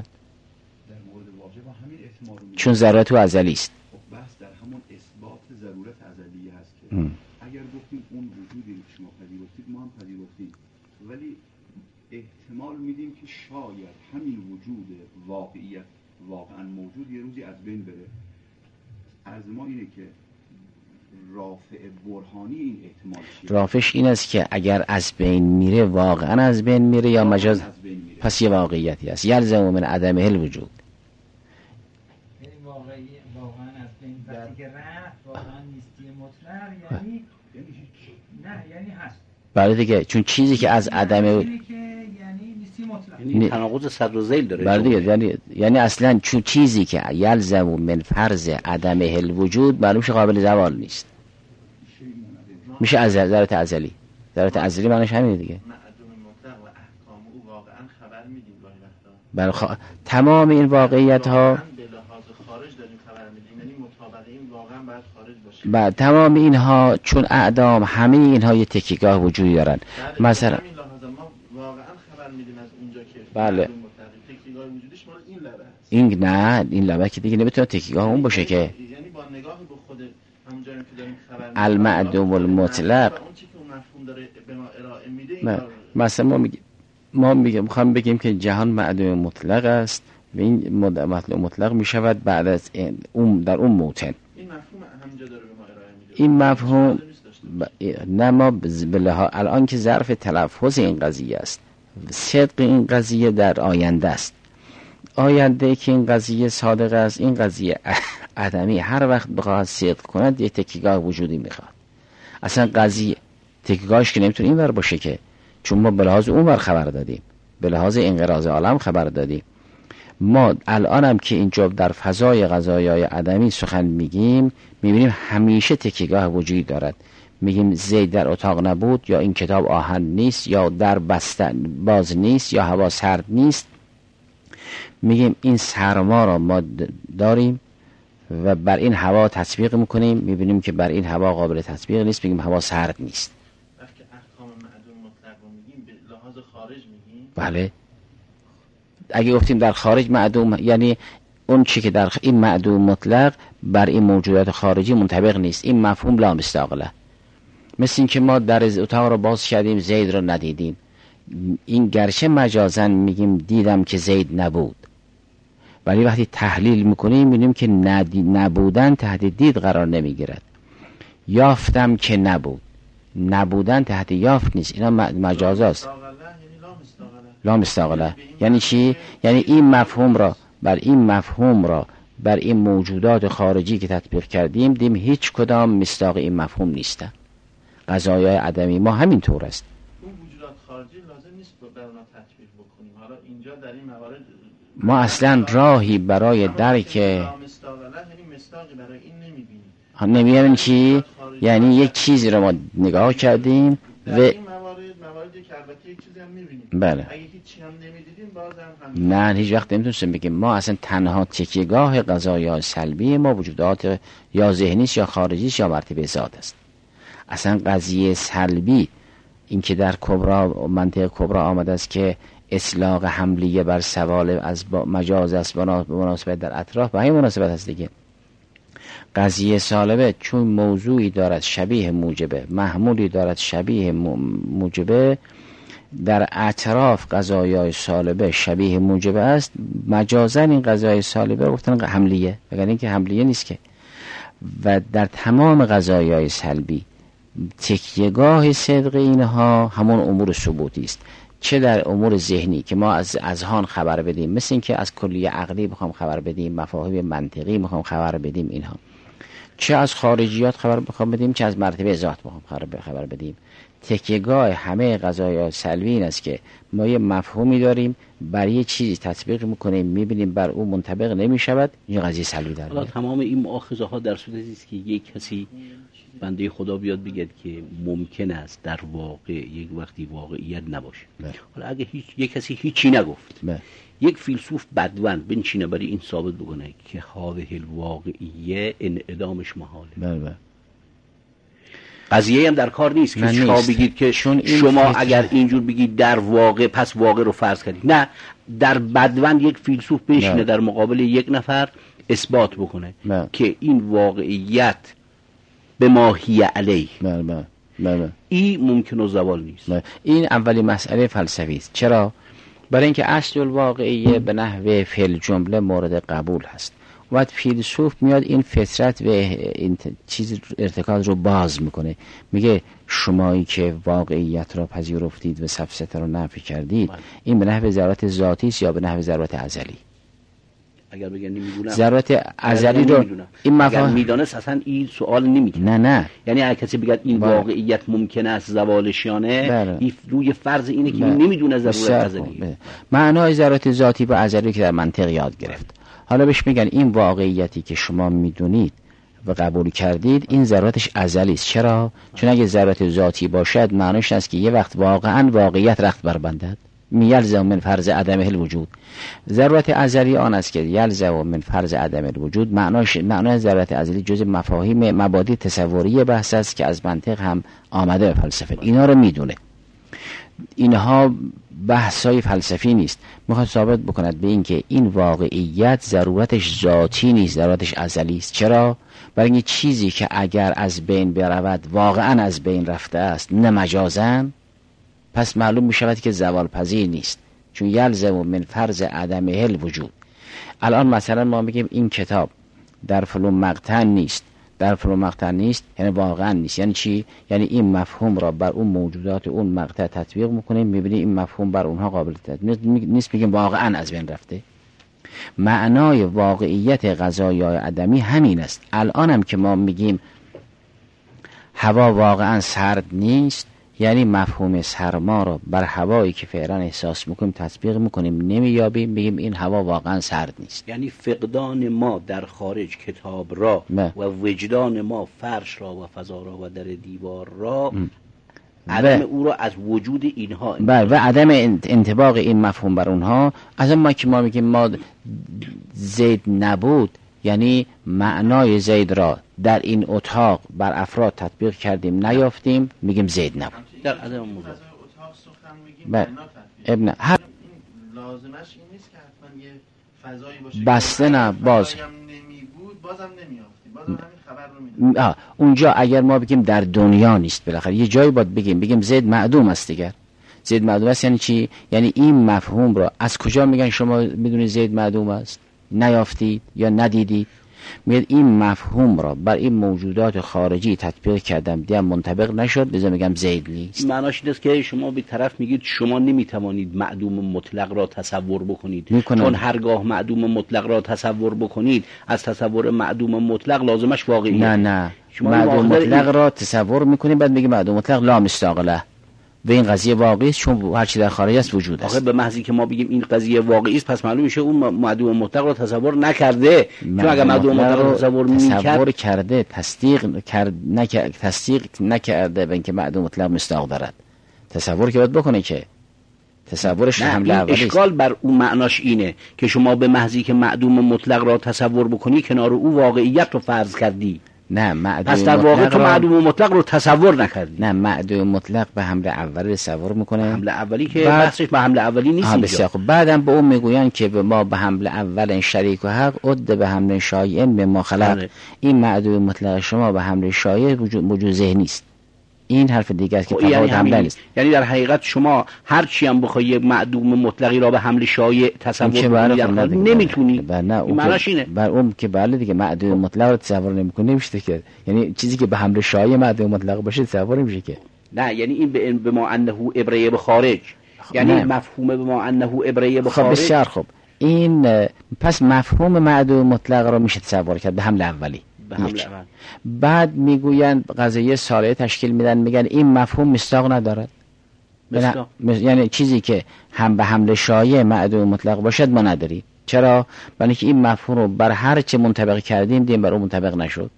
چون ضرورت او ازلی است. خب بحث در همون اثبات ضرورت ازلی هست که اگر گفتیم اون وجودی که شما پذیرفتید ما هم پذیرفتیم، ولی احتمال میدیم که شاید همین وجود واقعیت واقعا موجود یه روزی از بین بره. از ما اینه که رافع برهانی این احتمال چیه؟ رافعش این است که اگر از بین میره واقعا از بین میره یا مجاز، پس یه واقعیتی است. یلزم من عدم الوجود. یعنی واقعا از بین وقتی که رفت واقعا نیستی مطلق، یعنی نه، یعنی هست. بله دیگه، چون چیزی که از عدم یعنی تناقض صدر و ذیل داره. بله دیگه، یعنی اصلا چون چیزی که یلزم من فرض عدم الوجود معلوم شه قابل زوال نیست، میشه از ذات ازلی. ذات ازلی معنیش همینه دیگه. بله تمام این واقعیت ها بعد تمام اینها چون اعدام همه اینها یه تکیگاه وجودی دارن. مثلا بله این نه، این لبه که دیگه نمیتونه تکیگاه اون باشه که یعنی با نگاه به خود همونجایی که داریم خبر المعدوم المطلق اون چیزی که اون مفهوم داره به ما ارائه میده. مثلا ما میخوام بگیم که جهان معدوم مطلق است و این مطلق مطلق میشود بعد از اون در اون موطن. این مفهوم همونجا داره به ما ارائه میده. این مفهوم نه ما بلها الان که ظرف تلفظ این قضیه است، صدق این قضیه در آینده است. آینده که این قضیه صادق است، این قضیه عدمی هر وقت بخواد صدق کند یه تکیگاه وجودی میخواد. اصلا قضیه تکیگاهش که نمیتونه این ور باشه که، چون ما به لحاظ اون ور خبر دادیم، به لحاظ انقراض عالم خبر دادیم. ما الان هم که اینجا در فضای قضایای عدمی سخن میگیم میبینیم همیشه تکیگاه وجودی دارد. میگیم زید در اتاق نبود، یا این کتاب آهن نیست، یا در بستن باز نیست، یا هوا سرد نیست. میگیم این سرما را ما داریم و بر این هوا تطبیق میکنیم، میبینیم که بر این هوا قابل تطبیق نیست، میگیم هوا سرد نیست. وقتی احکام معدوم مطلق رو میگیم به لحاظ خارج میگیم. بله اگه گفتیم در خارج معدوم، یعنی اون چی که در این معدوم مطلق بر این موجودات خارجی منطبق نیست. این مفهوم لا مستقله. مثل این که ما در اتاق رو باز کردیم زید رو ندیدیم، این گرچه مجازن میگیم دیدم که زید نبود، ولی وقتی تحلیل میکنیم میبینیم که نبودن تحت دید قرار نمیگیرد. یافتم که نبود، نبودن تحت یافت نیست. اینا مجاز است. لا مستقله یعنی چی؟ یعنی این مفهوم را بر این موجودات خارجی که تطبیق کردیم دیم هیچ کدام مستاق این مفهوم نیستن. قضایای عدمی ما همین طور است. اون وجودات خارجی لازم نیست بر اونا تطبیق بکنیم. حالا اینجا در این موارد ما اصلا راهی برای درک مستاقی برای این نمیبینیم. نمیبینیم چی؟ یعنی یک چیزی رو ما نگاه کردیم و در این مواردی که البته یک چیزی هم میبینیم. بله. اگه هیچی هم نمیدیدیم باز هم نه هیچ وقت نمیتونستیم بگیم. ما اصلا تنها تکیهگاه قضایا سلبی ما وجودات یا ذهنیست یا خارجیست یا مرتبه ذات است. اصلا قضیه سلبی این که در کبرا منطق کبرا آمده است که اطلاق حملیه بر سوال از مجاز است مناسبت در اطراف، به همین مناسبت است دیگه. قضیه سالبه چون موضوعی دارد شبیه موجبه، محمولی دارد شبیه موجبه، در اطراف قضایای سالبه شبیه موجبه است، مجازاً این قضایای سالبه گفتن حملیه، بگن این که حملیه نیست که. و در تمام قضایای سلبی تکیهگاه صدق اینها همون امور ثبوتی است. چه در امور ذهنی که ما از اذهان خبر بدیم، مثل این که از کلیه عقلی بخوام خبر بدیم، مفاهیم منطقی بخوام خبر بدیم اینها، چه از خارجیات خبر بخوام بدیم، چه از مرتبه ذات بخوام خبر بدیم. تکیهگاه همه قضایای سلبی این است که ما یه مفهومی داریم، برای یه چیزی تطبیق میکنیم میبینیم بر اون منطبق نمیشود، این قضیه سلبی داره. حالا تمام این مؤاخذه ها در صورتی است که یک کسی بنده خدا بیاد بگه که ممکن است در واقع یک وقتی واقعیت نباشه. حالا اگه یک کسی هیچی نگفت، یک فیلسوف بدوند بنشینه برای این ثابت بکنه که هذه الواقعیه انعدامش محاله، قضیه هم در کار نیست که شما بگید که شما اگر اینجور بگید در واقع پس واقع رو فرض کردید. نه، در بدوند یک فیلسوف بنشینه در مقابل یک نفر اثبات بکنه که این واقعیت به ماهی علیه، این ممکن و زوال نیست. این اولی مسئله فلسفی است. چرا؟ برای اینکه اصل الواقعیه به نحوه فعل جمله مورد قبول هست. وقت فیلسوف میاد این فطرت و این چیز ارتکاز رو باز میکنه، میگه شمایی که واقعیت را پذیرفتید و سفسطه رو نفی کردید، این به نحو ضرورت ذاتی است یا به نحو ضرورت ازلی؟ اگر بگن نمیدونم ضرورت ازلی رو این مفاهیم میدانست اصلا این سوال نمیکنه. نه یعنی اگه کسی بگه این واقعیت ممکن است زوالشیانه، روی فرض اینه که نمیدونه ضرورت ازلی. معنای ضرورت ذاتی با ازلی که در منطق یاد گرفت. حالا بهش میگن این واقعیتی که شما میدونید و قبول کردید این ضرورتش ازلی است. چرا؟ چون اگه ضرورت ذاتی باشد معنیش است که یه وقت واقعا واقعیت رخت بربندد، یلزم من فرض عدم الوجود. ضرورت ازلی آن است که یلزم من فرض عدم الوجود. معنای ضرورت ازلی جز مفاهیم مبادی تصوری بحث است که از منطق هم آمده به فلسفه. اینا رو میدونه. اینها بحثای فلسفی نیست. میخواد ثابت بکند به این که این واقعیت ضرورتش ذاتی نیست، ضرورتش ازلی است. چرا؟ برای این چیزی که اگر از بین برود واقعا از بین رفته است، نه مجازن، پس معلوم می شود که زوال پذیر نیست، چون یلزم من فرض عدم الوجود. الان مثلا ما میگیم این کتاب در فلان مقطع نیست، در فلان مقطع نیست یعنی واقعا نیست. یعنی چی؟ یعنی این مفهوم را بر اون موجودات اون مقطع تطبیق میکنیم، میبینیم این مفهوم بر اونها قابل تطبیق نیست، میگیم واقعا از بین رفته. معنای واقعیت قضایای عدمی همین است. الان هم که ما میگیم هوا واقعا سرد نیست، یعنی مفهوم سرما را بر هوایی که فعلا احساس میکنیم تطبیق میکنیم، نمییابیم، میگیم این هوا واقعا سرد نیست. یعنی فقدان ما در خارج کتاب را و وجدان ما فرش را و فضا را و در دیوار را عدم او را از وجود اینها و عدم انطباق این مفهوم بر اونها. از ما که ما میگیم ما زید نبود، یعنی معنای زید را در این اتاق بر افراد تطبیق کردیم نیافتیم، میگیم زید نبود. در عدم موضوع اتاق سخن میگیم معنا ابن هر لازمش این نیست که حتما یه فضایی باشه بسته نه باز نمیبود بازم نمیافتیم، بازم همین خبر رو میدیم. اونجا اگر ما بگیم در دنیا نیست، بالاخره یه جایی باید بگیم زید معدوم است دیگر. زید معدوم است یعنی چی؟ یعنی این مفهوم را از کجا میگن شما میدونید زید معدوم است؟ نیافتید یا ندیدید؟ میگه این مفهوم را بر این موجودات خارجی تطبیق کردم دیگه منطبق نشد، لذا میگم زید نیست. معناش این است که شما به طرف میگید شما نمیتوانید معدوم مطلق را تصور بکنید، چون هرگاه معدوم مطلق را تصور بکنید از تصور معدوم مطلق لازمش واقعیه. نه معدوم مطلق را تصور میکنید بعد میگه معدوم مطلق لا مستاق له، به این قضیه واقعی است چون هر چی در خارج است وجود است. آخه به محضی که ما بگیم این قضیه واقعی است پس معلوم میشه اون معدوم مطلق رو تصور نکرده، چون اگر معدوم مطلق رو تصور کرده تصدیق نکرده به اینکه معدوم مطلق مصداق دارد. تصور که باید بکنه که تصورش حمله اولی است. اشکال بر اون معناش اینه که شما به محضی که معدوم مطلق را تصور بکنی کنار او واقعیت رو فرض کردی. نه پس در واقع تو معدوم مطلق رو تصور نکردی. نه معدوم مطلق به حمله اولی تصور میکنه، حمله اولی که بحثش به حمله اولی نیست اینجا. خب بعدم به اون میگوین که به ما به حمله اول شریک و حق عد به حمله شایع به ما خلق. این معدوم مطلق شما به حمله شایع وجود ذهنی است. این حرف دیگه است که تفاوت حمله نیست. یعنی در حقیقت شما هر چی هم بخوای معدوم مطلقی را به حمل شایع تصور کنی نمیتونی. معناش اینه بر اون که بله دیگه معدوم مطلق رو تصور نمی‌کنی نمیشه که، یعنی چیزی که به حمل شایع معدوم مطلق باشه تصور نمیشه که. نه یعنی این به ما انه ابره به خارج، یعنی مفهوم به ما انه ابره به خارج. خب بسیار خوب. این پس مفهوم معدوم مطلق رو میشه تصور کرد به حمل اولی. بعد میگویند قضیه ساله تشکیل میدن، میگن این مفهوم مصداق ندارد. یعنی چیزی که هم به حمل شایع معدوم مطلق باشد ما نداریم. چرا؟ برای اینکه این مفهوم رو بر هر چه منطبق کردیم دیم بر اون منطبق نشد.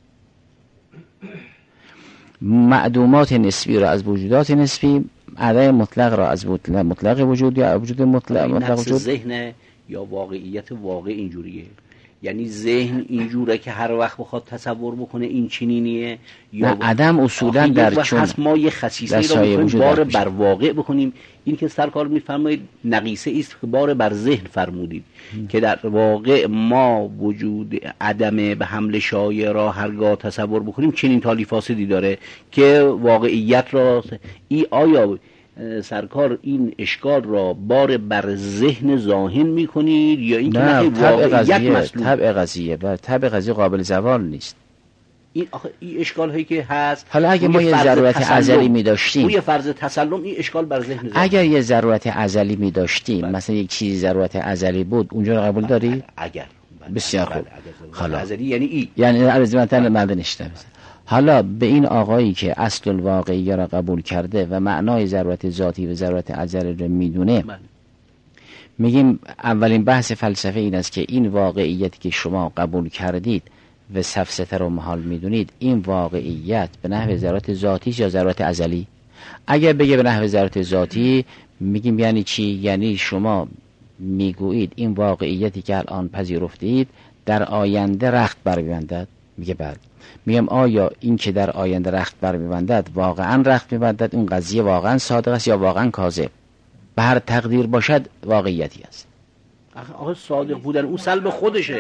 معدومات نسبی را از وجودات نسبی، عدم مطلق را از مطلق وجود یا وجود مطلق وجود. ذهن یا واقعیت واقع اینجوریه، یعنی ذهن اینجوره که هر وقت بخواد تصور بکنه این چنینیه یا عدم اصولا در چون هست ما یه خصیصه رو بکنیم بار بر واقع بکنیم. این که سرکار میفرمایید نقیصه است که بار بر ذهن فرمودید که در واقع ما وجود عدم به حمل شایع را هرگاه تصور بکنیم چنین تالی فاسدی داره که واقعیت را آیا سرکار این اشکال را بار بر ذهن ذاهن میکنید یا این که نه واقعیت مسلوب؟ طبع قضیه قابل زوال نیست. این اشکال هایی که هست. حالا اگه ما یه ضرورت ازلی می داشتیم، روی فرض تسلم این اشکال بر ذهن اگر یه ضرورت ازلی می داشتیم، مثلا یک چیزی ضرورت ازلی بود، اونجا رو قبول داری؟ اگر بسیار خوب. حالا ازلی یعنی یعنی عرضمتن مردن اشتباه. حالا به این آقایی که اصل الواقعیه را قبول کرده و معنای ضرورت ذاتی و ضرورت ازلی را میدونه، میگیم اولین بحث فلسفه این است که این واقعیتی که شما قبول کردید و سفسطه رو محال میدونید، این واقعیت به نحو ضرورت ذاتی یا ضرورت ازلی؟ اگر بگه به نحو ضرورت ذاتی، میگیم یعنی چی؟ یعنی شما میگویید این واقعیتی که الان پذیرفتید در آینده رخت برمیبندد. میگه بله. میگم آیا این که در آینده رخت برمیبندد واقعا رخت میبندد؟ اون قضیه واقعا صادق است یا واقعا کاذب؟ به هر تقدیر باشد واقعیتی است. آخه صادق بودن اون سلب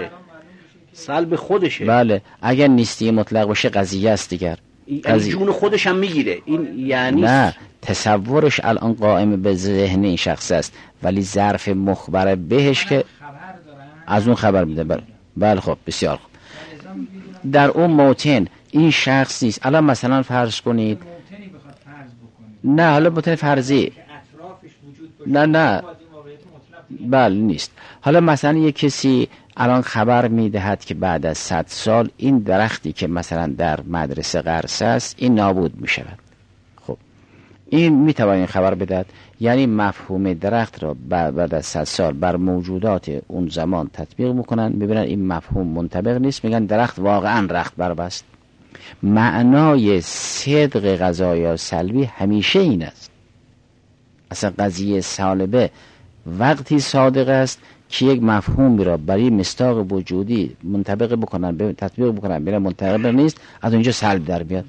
خودشه. بله. اگر نیستی مطلق باشه قضیه است دیگر. جون خودش هم میگیره. این یعنی نه، تصورش الان قائم به ذهن این شخص است، ولی ظرف مخبر بهش که از اون خبر میده. بله خب بسیار خوب. در اون موطن این شخص نیست. الان مثلا فرض کنید، نه حالا موطن فرضی، نه بله نیست. حالا مثلا یک کسی الان خبر میدهد که بعد از 100 سال این درختی که مثلا در مدرسه قرص است این نابود میشود. خب این میتواند خبر بدهد، یعنی مفهوم درخت را بعد از 100 سال بر موجودات اون زمان تطبیق میکنن، ببینن این مفهوم منطبق نیست، میگن درخت واقعا رخت بربست. معنای صدق قضایا سلبی همیشه این است. اصلا قضیه سالبه وقتی صادق است که یک مفهومی را برای مصداق وجودی منطبق بکنن، تطبیق بکنن، ببینن منطبق نیست، از اونجا سلب در بیاد.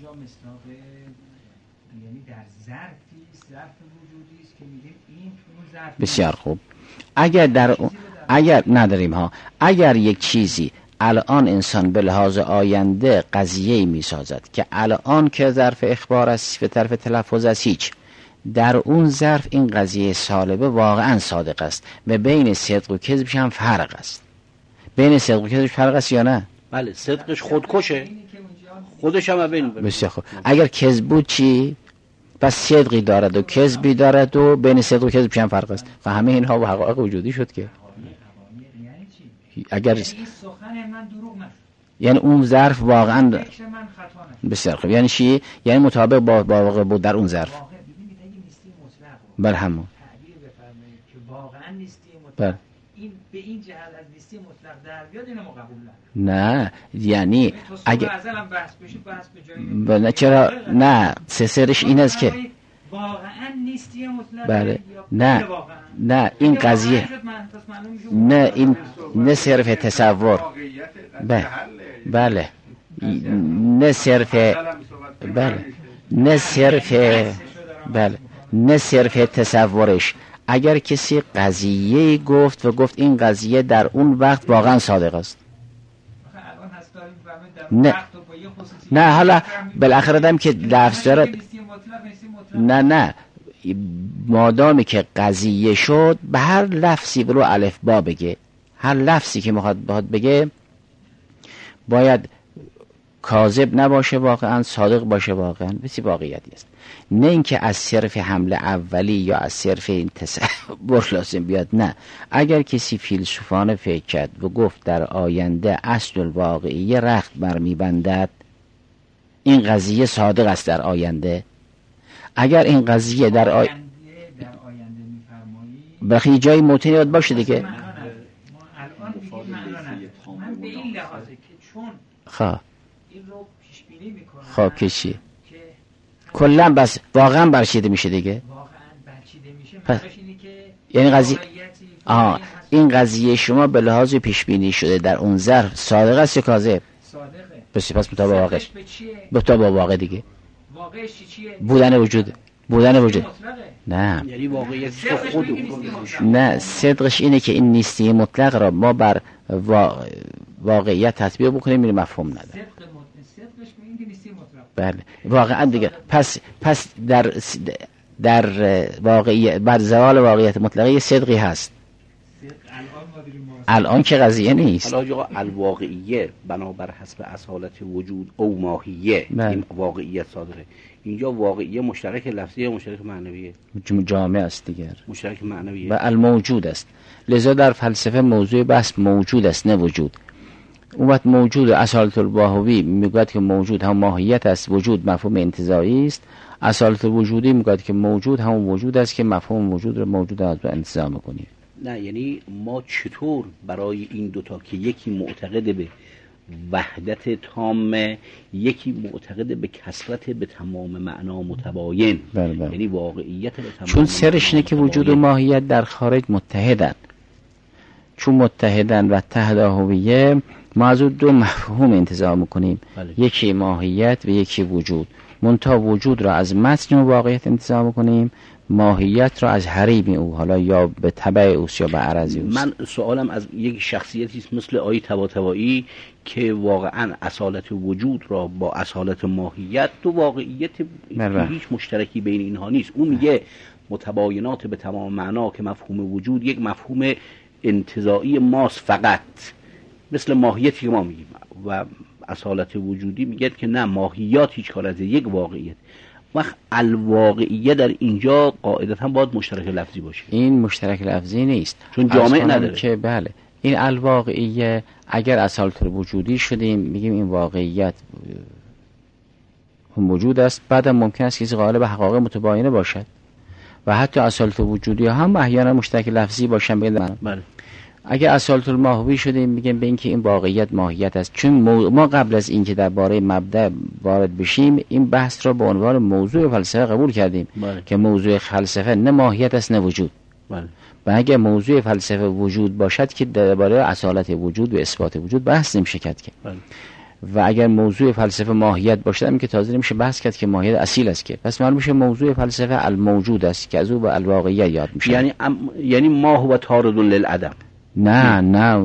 بسیار خوب. اگر نداریم ها، اگر یک چیزی الان انسان به لحاظ آینده قضیه‌ای میسازد که الان که ظرف اخبار است و طرف تلفظ است، هیچ، در اون ظرف این قضیه سالبه واقعا صادق است و بین صدق و کذبش هم فرق است. بین صدق و کذبش فرق است یا نه؟ بله، صدقش خودکشه، خودش هم بین. بسیار خوب. اگر کذب بود چی؟ پس صدقی دارد و کذبی دارد و بین صدق و کذبش هم فرق است. و همه اینها و حقایق وجودی شد که اگر یعنی اون ظرف واقعا بسیار خوب. یعنی چی؟ یعنی مطابق با واقع بود در اون ظرف. مطلق بر همون تعبیر بفرمایید که واقعا نیستی مطلق این به این جهت از نیستی مطلق در بیاد، اینو ما قبول نه. یعنی اگه ازلم بحث بشه بحث به جای نه. چرا نه؟ سرش این است که واقعا نیستی مطلق بله نه نه این قضیه نه، این نه صرف تصور بله نه صرف بله نه صرف بله نه صرف تصورش. اگر کسی قضیه گفت و گفت این قضیه در اون وقت واقعا صادق است، نه حالا بالاخره دم که لفظ دارد، نه مادامی که قضیه شد به هر لفظی برو الف با بگه، هر لفظی که میخواد بگه باید کاذب نباشه، واقعا صادق باشه، واقعا بسی واقعیتی است. نه اینکه از صرف حمله اولی یا از صرف این تصور لازم بیاد. نه، اگر کسی فیلسوفانه فکر کرد و گفت در آینده اصل الواقعیه رخت برمیبندد، این قضیه صادق است در آینده. اگر این قضیه در آینده بخی جای موطنی باید باشه دیگه. من به این لحاظه که چون خواه این رو پیش بینی میکنم، خب که چی؟ کلا بس واقعا برچیده میشه دیگه. واقعا برچیده میشه، معنیش اینه که یعنی قضیه این قضیه شما به لحاظ پیش بینی شده در اون ظرف صادق است یا کاذب؟ صادقه. پس مطابق واقعش مطابق واقع دیگه. واقعش چیه؟ بودن وجود نه، یعنی واقعیت خود نه، صدقش اینه که این نیستی مطلق را ما بر واقعیت تطبیق بکنیم، این مفهوم نداره. صدقش به این نیستی مطلق. بله واقعا دیگه. پس در واقعیت بر زوال واقعیت مطلقه صدقی هست. الان که قضیه نیست. حالا آقا الواقعیه بنابر حسب اصالت وجود او ماهیه این واقعیت صادره. اینجا واقعیه مشترک لفظی یا مشترک معنویه؟ جامع است دیگر، مشترک معنویه و الموجود است. لذا در فلسفه موضوع بحث موجود است نه وجود. اون وقت موجود اصالت الباهوی میگوید که موجود هم ماهیت است، وجود مفهوم انتزاعی است. اصالت الوجودی میگوید که موجود هم وجود است که مفهوم وجود رو موجود است و انتزاع میکنیم. نه یعنی ما چطور برای این دوتا که یکی معتقد به وحدت تامه، یکی معتقد به کثرت به تمام معنا متباین، یعنی واقعیت به تمام، چون سرش اینه که وجود و ماهیت در خارج متحدن. چون متحدن و اتحاد هویه، ما از اون دو مفهوم انتزاع میکنیم، یکی ماهیت و یکی وجود. منتها وجود را از متن و واقعیت انتزاع میکنیم، ماهیت را از حریم او، حالا یا به تبع اوست یا به عرض اوست. من سوالم از یک شخصیتی است مثل آیه طباطبایی که واقعا اصالت وجود را با اصالت ماهیت، تو واقعیت هیچ مشترکی بین اینها نیست. اون میگه متباینات به تمام معنا که مفهوم وجود یک مفهوم انتزاعی ماست فقط، مثل ماهیتی که ما میگیم، و اصالت وجودی میگه که نه، ماهیات هیچ کار از یک واقعیت. وقت الواقعیه در اینجا قاعدتا باید مشترک لفظی باشه. این مشترک لفظی نیست چون جامع نداره که بله. این الواقعیه اگر اصالت وجودی شدیم میگیم این واقعیت موجود است، بعدم ممکن است کسی قائل به حقایق متباینه باشد و حتی اصالت وجودی هم احیانا مشترک لفظی باشن. بله. اگر اصالت الماهوی شدیم میگیم به این که این واقعیت ماهیت است. چون ما قبل از این که درباره مبدأ وارد بشیم این بحث را به عنوان موضوع فلسفه قبول کردیم. بله. که موضوع فلسفه نه ماهیت است نه وجود. بله. و اگر موضوع فلسفه وجود باشد که درباره اصالت وجود و اثبات وجود بحث نمیشه کرد که. بله. و اگر موضوع فلسفه ماهیت باشد هم که تازه نمیشه بحث کرد که ماهیت اصیل است که. پس معلوم میشه موضوع فلسفه الموجود است که از او به الواقعیت یاد میشه. یعنی ما هو طارد للعدم. نه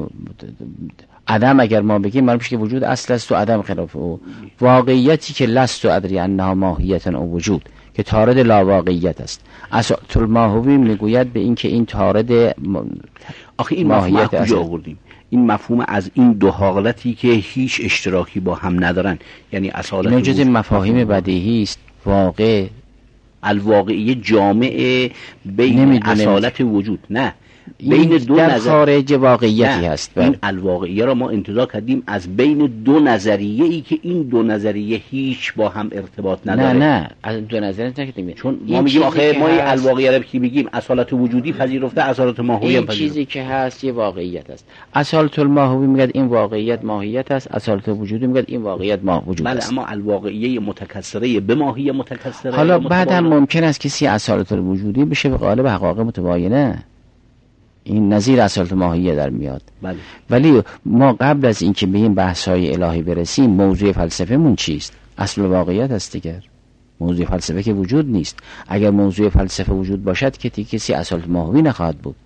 عدم اگر ما بگیم معلوم میشه که وجود اصل است و عدم خلاف او. واقعیتی که لست و ادری انها ماهیت او وجود که طارد لا واقعیت است. اصالت الماهوی میگوید به این که این طارد آخه این ماهیت کجا آوردیم؟ این مفهوم از این دو حالتی که هیچ اشتراکی با هم ندارن، یعنی اصالت نوجز مفاهیم بدیهی است. واقع الواقعیه جامعه بین اصالت وجود، نه بین دو در خارج واقعیتی هست. این الواقعیه را ما انتزاع کردیم از بین دو نظریه ای که این دو نظریه هیچ با هم ارتباط نداره. نه از دو نظریه نکردیم، چون ما میگیم آخه ما این الواقعیه را که میگیم اصالت وجودی پذیرفته، اصالت ماهوی هم پذیرفته. چیزی که هست یه واقعیت است. اصالت الماهوی میگه این واقعیت ماهیت است، اصالت وجودی میگه این واقعیت وجود است. بله، اما الواقعیه متکثره به ماهی متکثره. حالا بعدم ممکن است کسی اصالت الوجودی بشه به قالب حقایق متباینه، این نظیر اصالت ماهیه در میاد. بله. ولی ما قبل از اینکه به این بحث‌های الهی برسیم موضوع فلسفه مون چیست؟ اصل واقعیت است دیگر. موضوع فلسفه که وجود نیست. اگر موضوع فلسفه وجود باشد که کسی اصالت ماهوی نخواهد بود.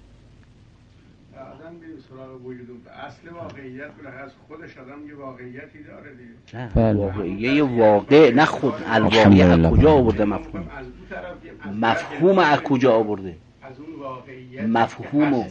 آدم به سراغ وجود اصل واقعیت از خودش آدم یه واقعیتی داره دیگه. نه واقعیه واقع نه خود الواقعیه از کجا آورده مفهوم از کجا آورده؟ مفهومو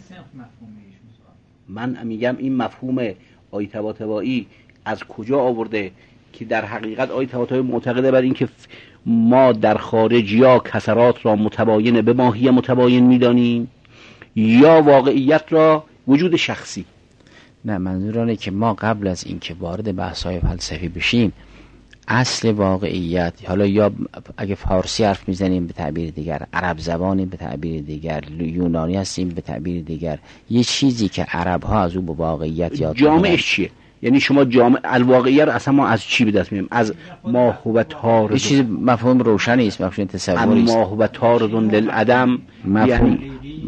من میگم این مفهوم آیه طباطبایی از کجا آورده که در حقیقت آیه طباطبایی معتقده بر این که ما در خارج یا کسرات را متباین به ماهی متباین میدانیم یا واقعیت را وجود شخصی. نه منظور آنه که ما قبل از این که وارد بحث‌های فلسفی بشیم اصل واقعیت، حالا یا اگه فارسی حرف میزنیم به تعبیر دیگر، عرب زبانی به تعبیر دیگر، یونانی هستیم به تعبیر دیگر، یه چیزی که عرب ها از او به واقعیت یاد جامعش چیه؟ یعنی شما جامع الواقعیه رو اصلا ما از چی به دست میاریم؟ از ما هو طارد. یه چیز مفهوم روشنی است، مفهوم تصوری است. ما هو طارد للعدم، مفهوم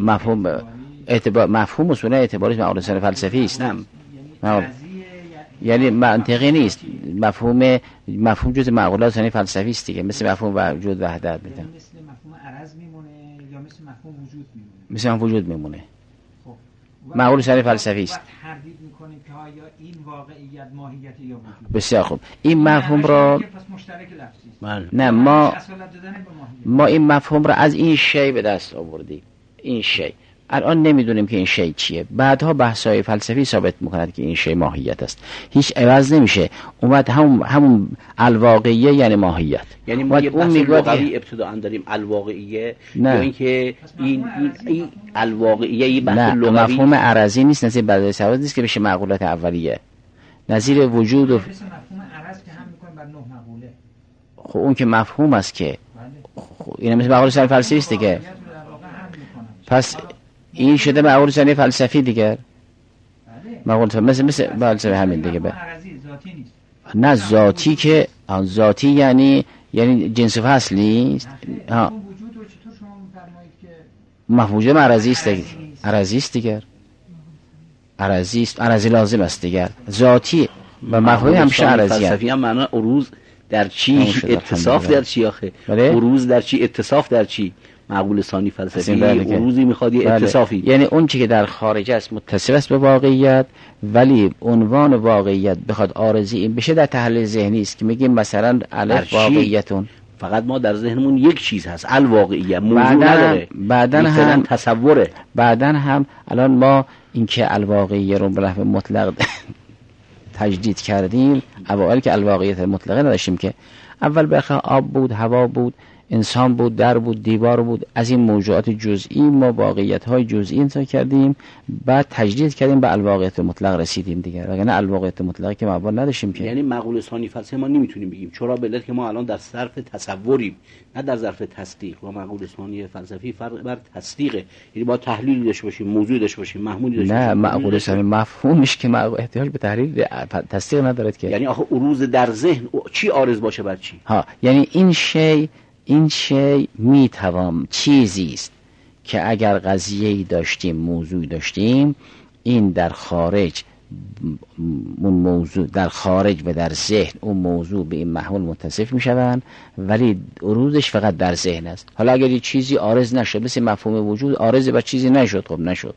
مفهوم اصولا اعتباری معقول فلسفی است. یعنی منطقی نیست. مفهوم جز معقولات ثانی فلسفی است دیگه، مثل مفهوم وجود وحدت میده. مثل مفهوم عرض میمونه یا مثل مفهوم وجود میمونه؟ مثل مفهوم وجود میمونه. خب معقول ثانی فلسفی است. تردید میکنیم که آیا این واقعیت ماهیت یا وجود؟ بسیار خوب. این مفهوم را پس مشترک لفظی است. نه ما این مفهوم را از این شی به دست آوردیم. این شی الان نمیدونیم که این شی چیه. بعدها بحث‌های فلسفی ثابت می‌کند که این شی ماهیت است، هیچ عوض نمیشه. اومد همون الواقعیه یعنی ماهیت. یعنی ما یه بحث لغوی ابتداء داریم الواقعیه، یا اینکه این الواقعیه یه بحث لغوی. نه، مفهوم عرضی نیست، نظیر بعد ثابت نیست که بشه معقولات اولیه. نظیر وجود و مفهوم عرض که هم می‌کنیم بر 9 مقوله. خب اون که مفهوم است که اینا مثل معقول ثانی فلسفی است دیگه. پس این شده معقول ثانی فلسفی دیگه. معقول مثل فلسفه همین دیگه. نه ذاتی که ذاتی یعنی جنس و فصل نیست. ها مفهوم عرضی است دیگه. عرضی است دیگه. عرضی است، عرضی لازم است دیگه. ذاتی و مفهوم همیشه عرضی فلسفی هم معنی عروض در چی، اتصاف در چی آخه؟ عروض در چی، اتصاف در چی؟ معقول ثانی فلسفی عروضی میخواد یه اتصافی. یعنی اون چی که در خارج است متصف است به واقعیت، ولی عنوان واقعیت بخواد عارضی این بشه در تحلیل ذهنی است که میگیم مثلا الف واقعیتون. فقط ما در ذهنمون یک چیز هست، الواقعیه، موضوع نداره. بعدن هم تصوره. بعدن هم الان ما اینکه الواقعیه رو به نحو مطلق تجدید کردیم. اوایل که الواقعیت مطلقه نداشتیم، که اول بخیر آب بود، هوا بود، انسان بود، در بود، دیوار بود. از این موضوعات جزئی ما واقعیت‌های جزئی انتخاب کردیم، بعد تجدید کردیم به الواقعیت مطلق رسیدیم دیگه. وگرنه الواقعیت مطلقی که ما اول نداشتیم که. یعنی معقول ثانی فلسفی ما نمیتونیم بگیم، چرا؟ به علت که ما الان در ظرف تصوریم، نه در ظرف تصدیق. و معقول ثانی فلسفی فرق بر تصدیقه، یعنی با تحلیل داشته باشیم، موضوع داشته باشیم، محمولی داشته باشیم. نه، معقول ثانی مفهومش که احتیاج به تحلیل تصدیق نداره که. یعنی آخه عروض در ذهن چی عارض باشه بر چی؟ ها، یعنی این شی میتوان چیزی است که اگر قضیه‌ای داشتیم، موضوعی داشتیم، این در خارج اون موضوع در خارج و در ذهن اون موضوع به این محمول متصف میشوند، ولی عروضش فقط در ذهن است. حالا اگر یه چیزی عارض نشد، مثل مفهوم وجود عارض بر چیزی نشد، خب نشد.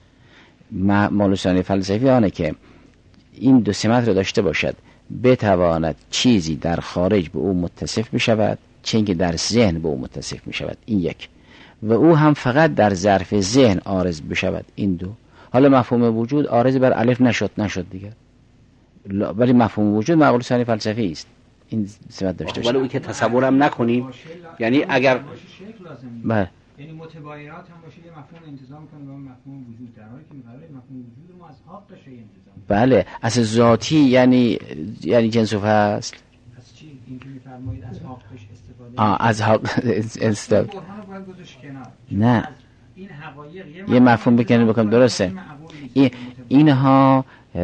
معقول ثانی فلسفی آنه که این دو سمت رو داشته باشد، بتواند چیزی در خارج به او متصف بشود، چون که در ذهن به او متصف می شود. این یک. و او هم فقط در ظرف ذهن عارض بشود. این دو. حالا مفهوم وجود عارض بر الف نشد دیگه، ولی مفهوم وجود معقول ثانی فلسفی است. این صفت داشته باشه. ولی اون که تصورم نکنیم، یعنی اگر بله، یعنی متباینات هم باشه، یه مفهوم انتزاع می‌کنه به مفهوم وجود، در حالی که می‌خواد مفهوم وجود رو از حقش انتزاع. بله، از ذاتی یعنی جنس و فصل. این که می‌فرمایید از حقش استفاده، از حق استفاده. نه، این حقایق یه مفهوم بکنیم درسته. اینها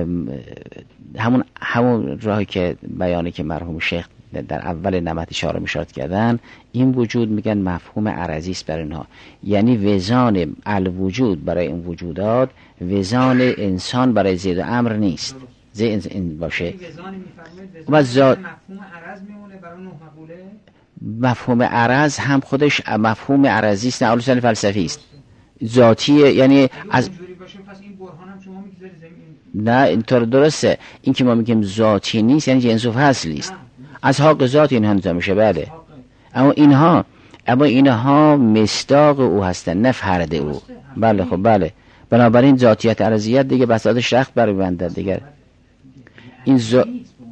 همون راهی که بیانی که مرحوم شیخ در اول نمط اشاره می‌شد کردن، این وجود میگن مفهوم عرضی است بر اینها. یعنی وزان الوجود برای این وجودات وزان انسان برای زید و امر نیست. این باشه. و مفهوم عرض میمونه برای نه مقوله. مفهوم عرض هم خودش مفهوم عرضی است، معقول ثانی فلسفی است. ذاتیه، یعنی از پس این برهان هم شما میگذاری زمین. نه، اینطور درسته. این که ما میگیم ذاتی نیست یعنی جنس و فصلی است. از حق ذات اینها انتزاع میشه. بله، اما اینها مصداق او هستن، نه فرد او. بله، خب بله. بنابراین ذاتیت عرضیت دیگه بساطش رخت برای بنده دیگر. این ذات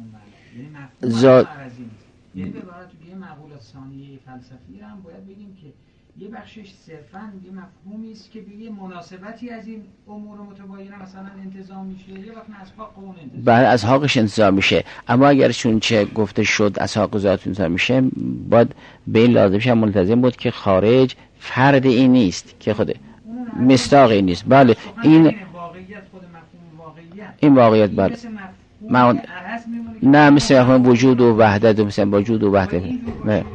یعنی به عبارت دیگه معقولات ثانیه فلسفی هم باید بگیم که یه بخشش صرفاً یه مفهومی است که به یه مناسبتی از این امور متباینه مثلا انتزاع میشه، یه وقت از حق اون انتزاع، بعد از حقش انتزاع میشه. اما اگر چون چه گفته شد از حق ذات انتزاع میشه، باید به این لازمش هم ملتزم بود که خارج فرد این نیست، که خود مصداق این نیست. بله، این واقعیت، خود مفهوم واقعیت، این واقعیت بله. نه، مثل مفهوم وجود و وحدت و مثل وجود و وحدت. نه.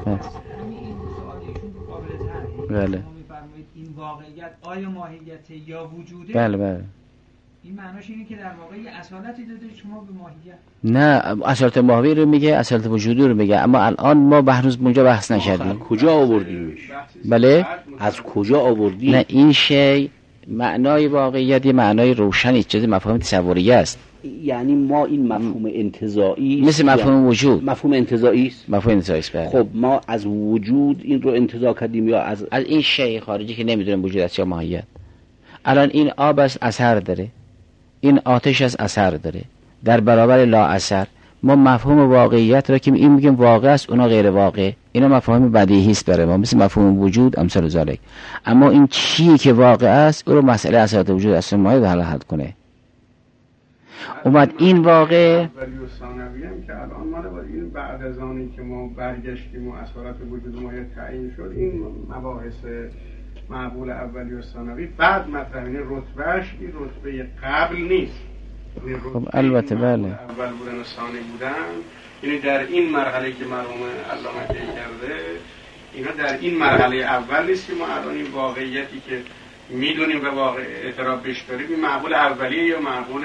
بله. این واقعیت آیا ماهیت یا وجوده؟ بله. این معناش اینه که در واقع اصالتی داده شما به ماهیت. نه، اصالت ماهی رو میگه، اصالت وجودی رو میگه. اما الان ما هنوز اونجا بحث نکردیم. کجا آوردیمش؟ بله؟ از کجا آوردیم؟ نه، این شی معنای واقعیت یه معنای روشنی، چیزی مفهوم تصوریه است. یعنی ما این مفهوم انتزاعی مثل مفهوم وجود، مفهوم انتزاعی است. مفهوم انتزاعی است. خب ما از وجود این رو انتزاع کردیم یا از این شی خارجی که نمیدونیم وجود است یا ماهیت. الان این آب از اثر داره، این آتش از اثر داره، در برابر لا اثر ما مفهوم واقعیت را که این میگیم واقع است اونا غیر واقع، اینا مفاهیم بدیهی است برای ما، مثل مفهوم وجود امثال ذالک. اما این چیه که واقع است او رو مسئله اساس وجود اصلا مایه حل کنه. اومد این واقع اولی و ثانوی هم که الان ما این بعد از آنی که ما برگشتیم و اسارت وجود ما تعیین شد، این مباحث معقول اولی و ثانوی بعد مطرح، این رتبهش این رتبه قبل نیست. خب البته بله، اول بودن و ثانی بودن، یعنی در این مرحله که مرحوم علامه کرده اینا در این مرحله اول نیست که ما الان این واقعیتی که میدونیم و واقع اعتراف بهش داریم این معقول اولیه یا معقول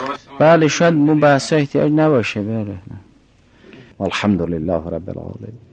بله شاید اون بحثا احتیاج نباشه. بله الحمدلله رب العالمین.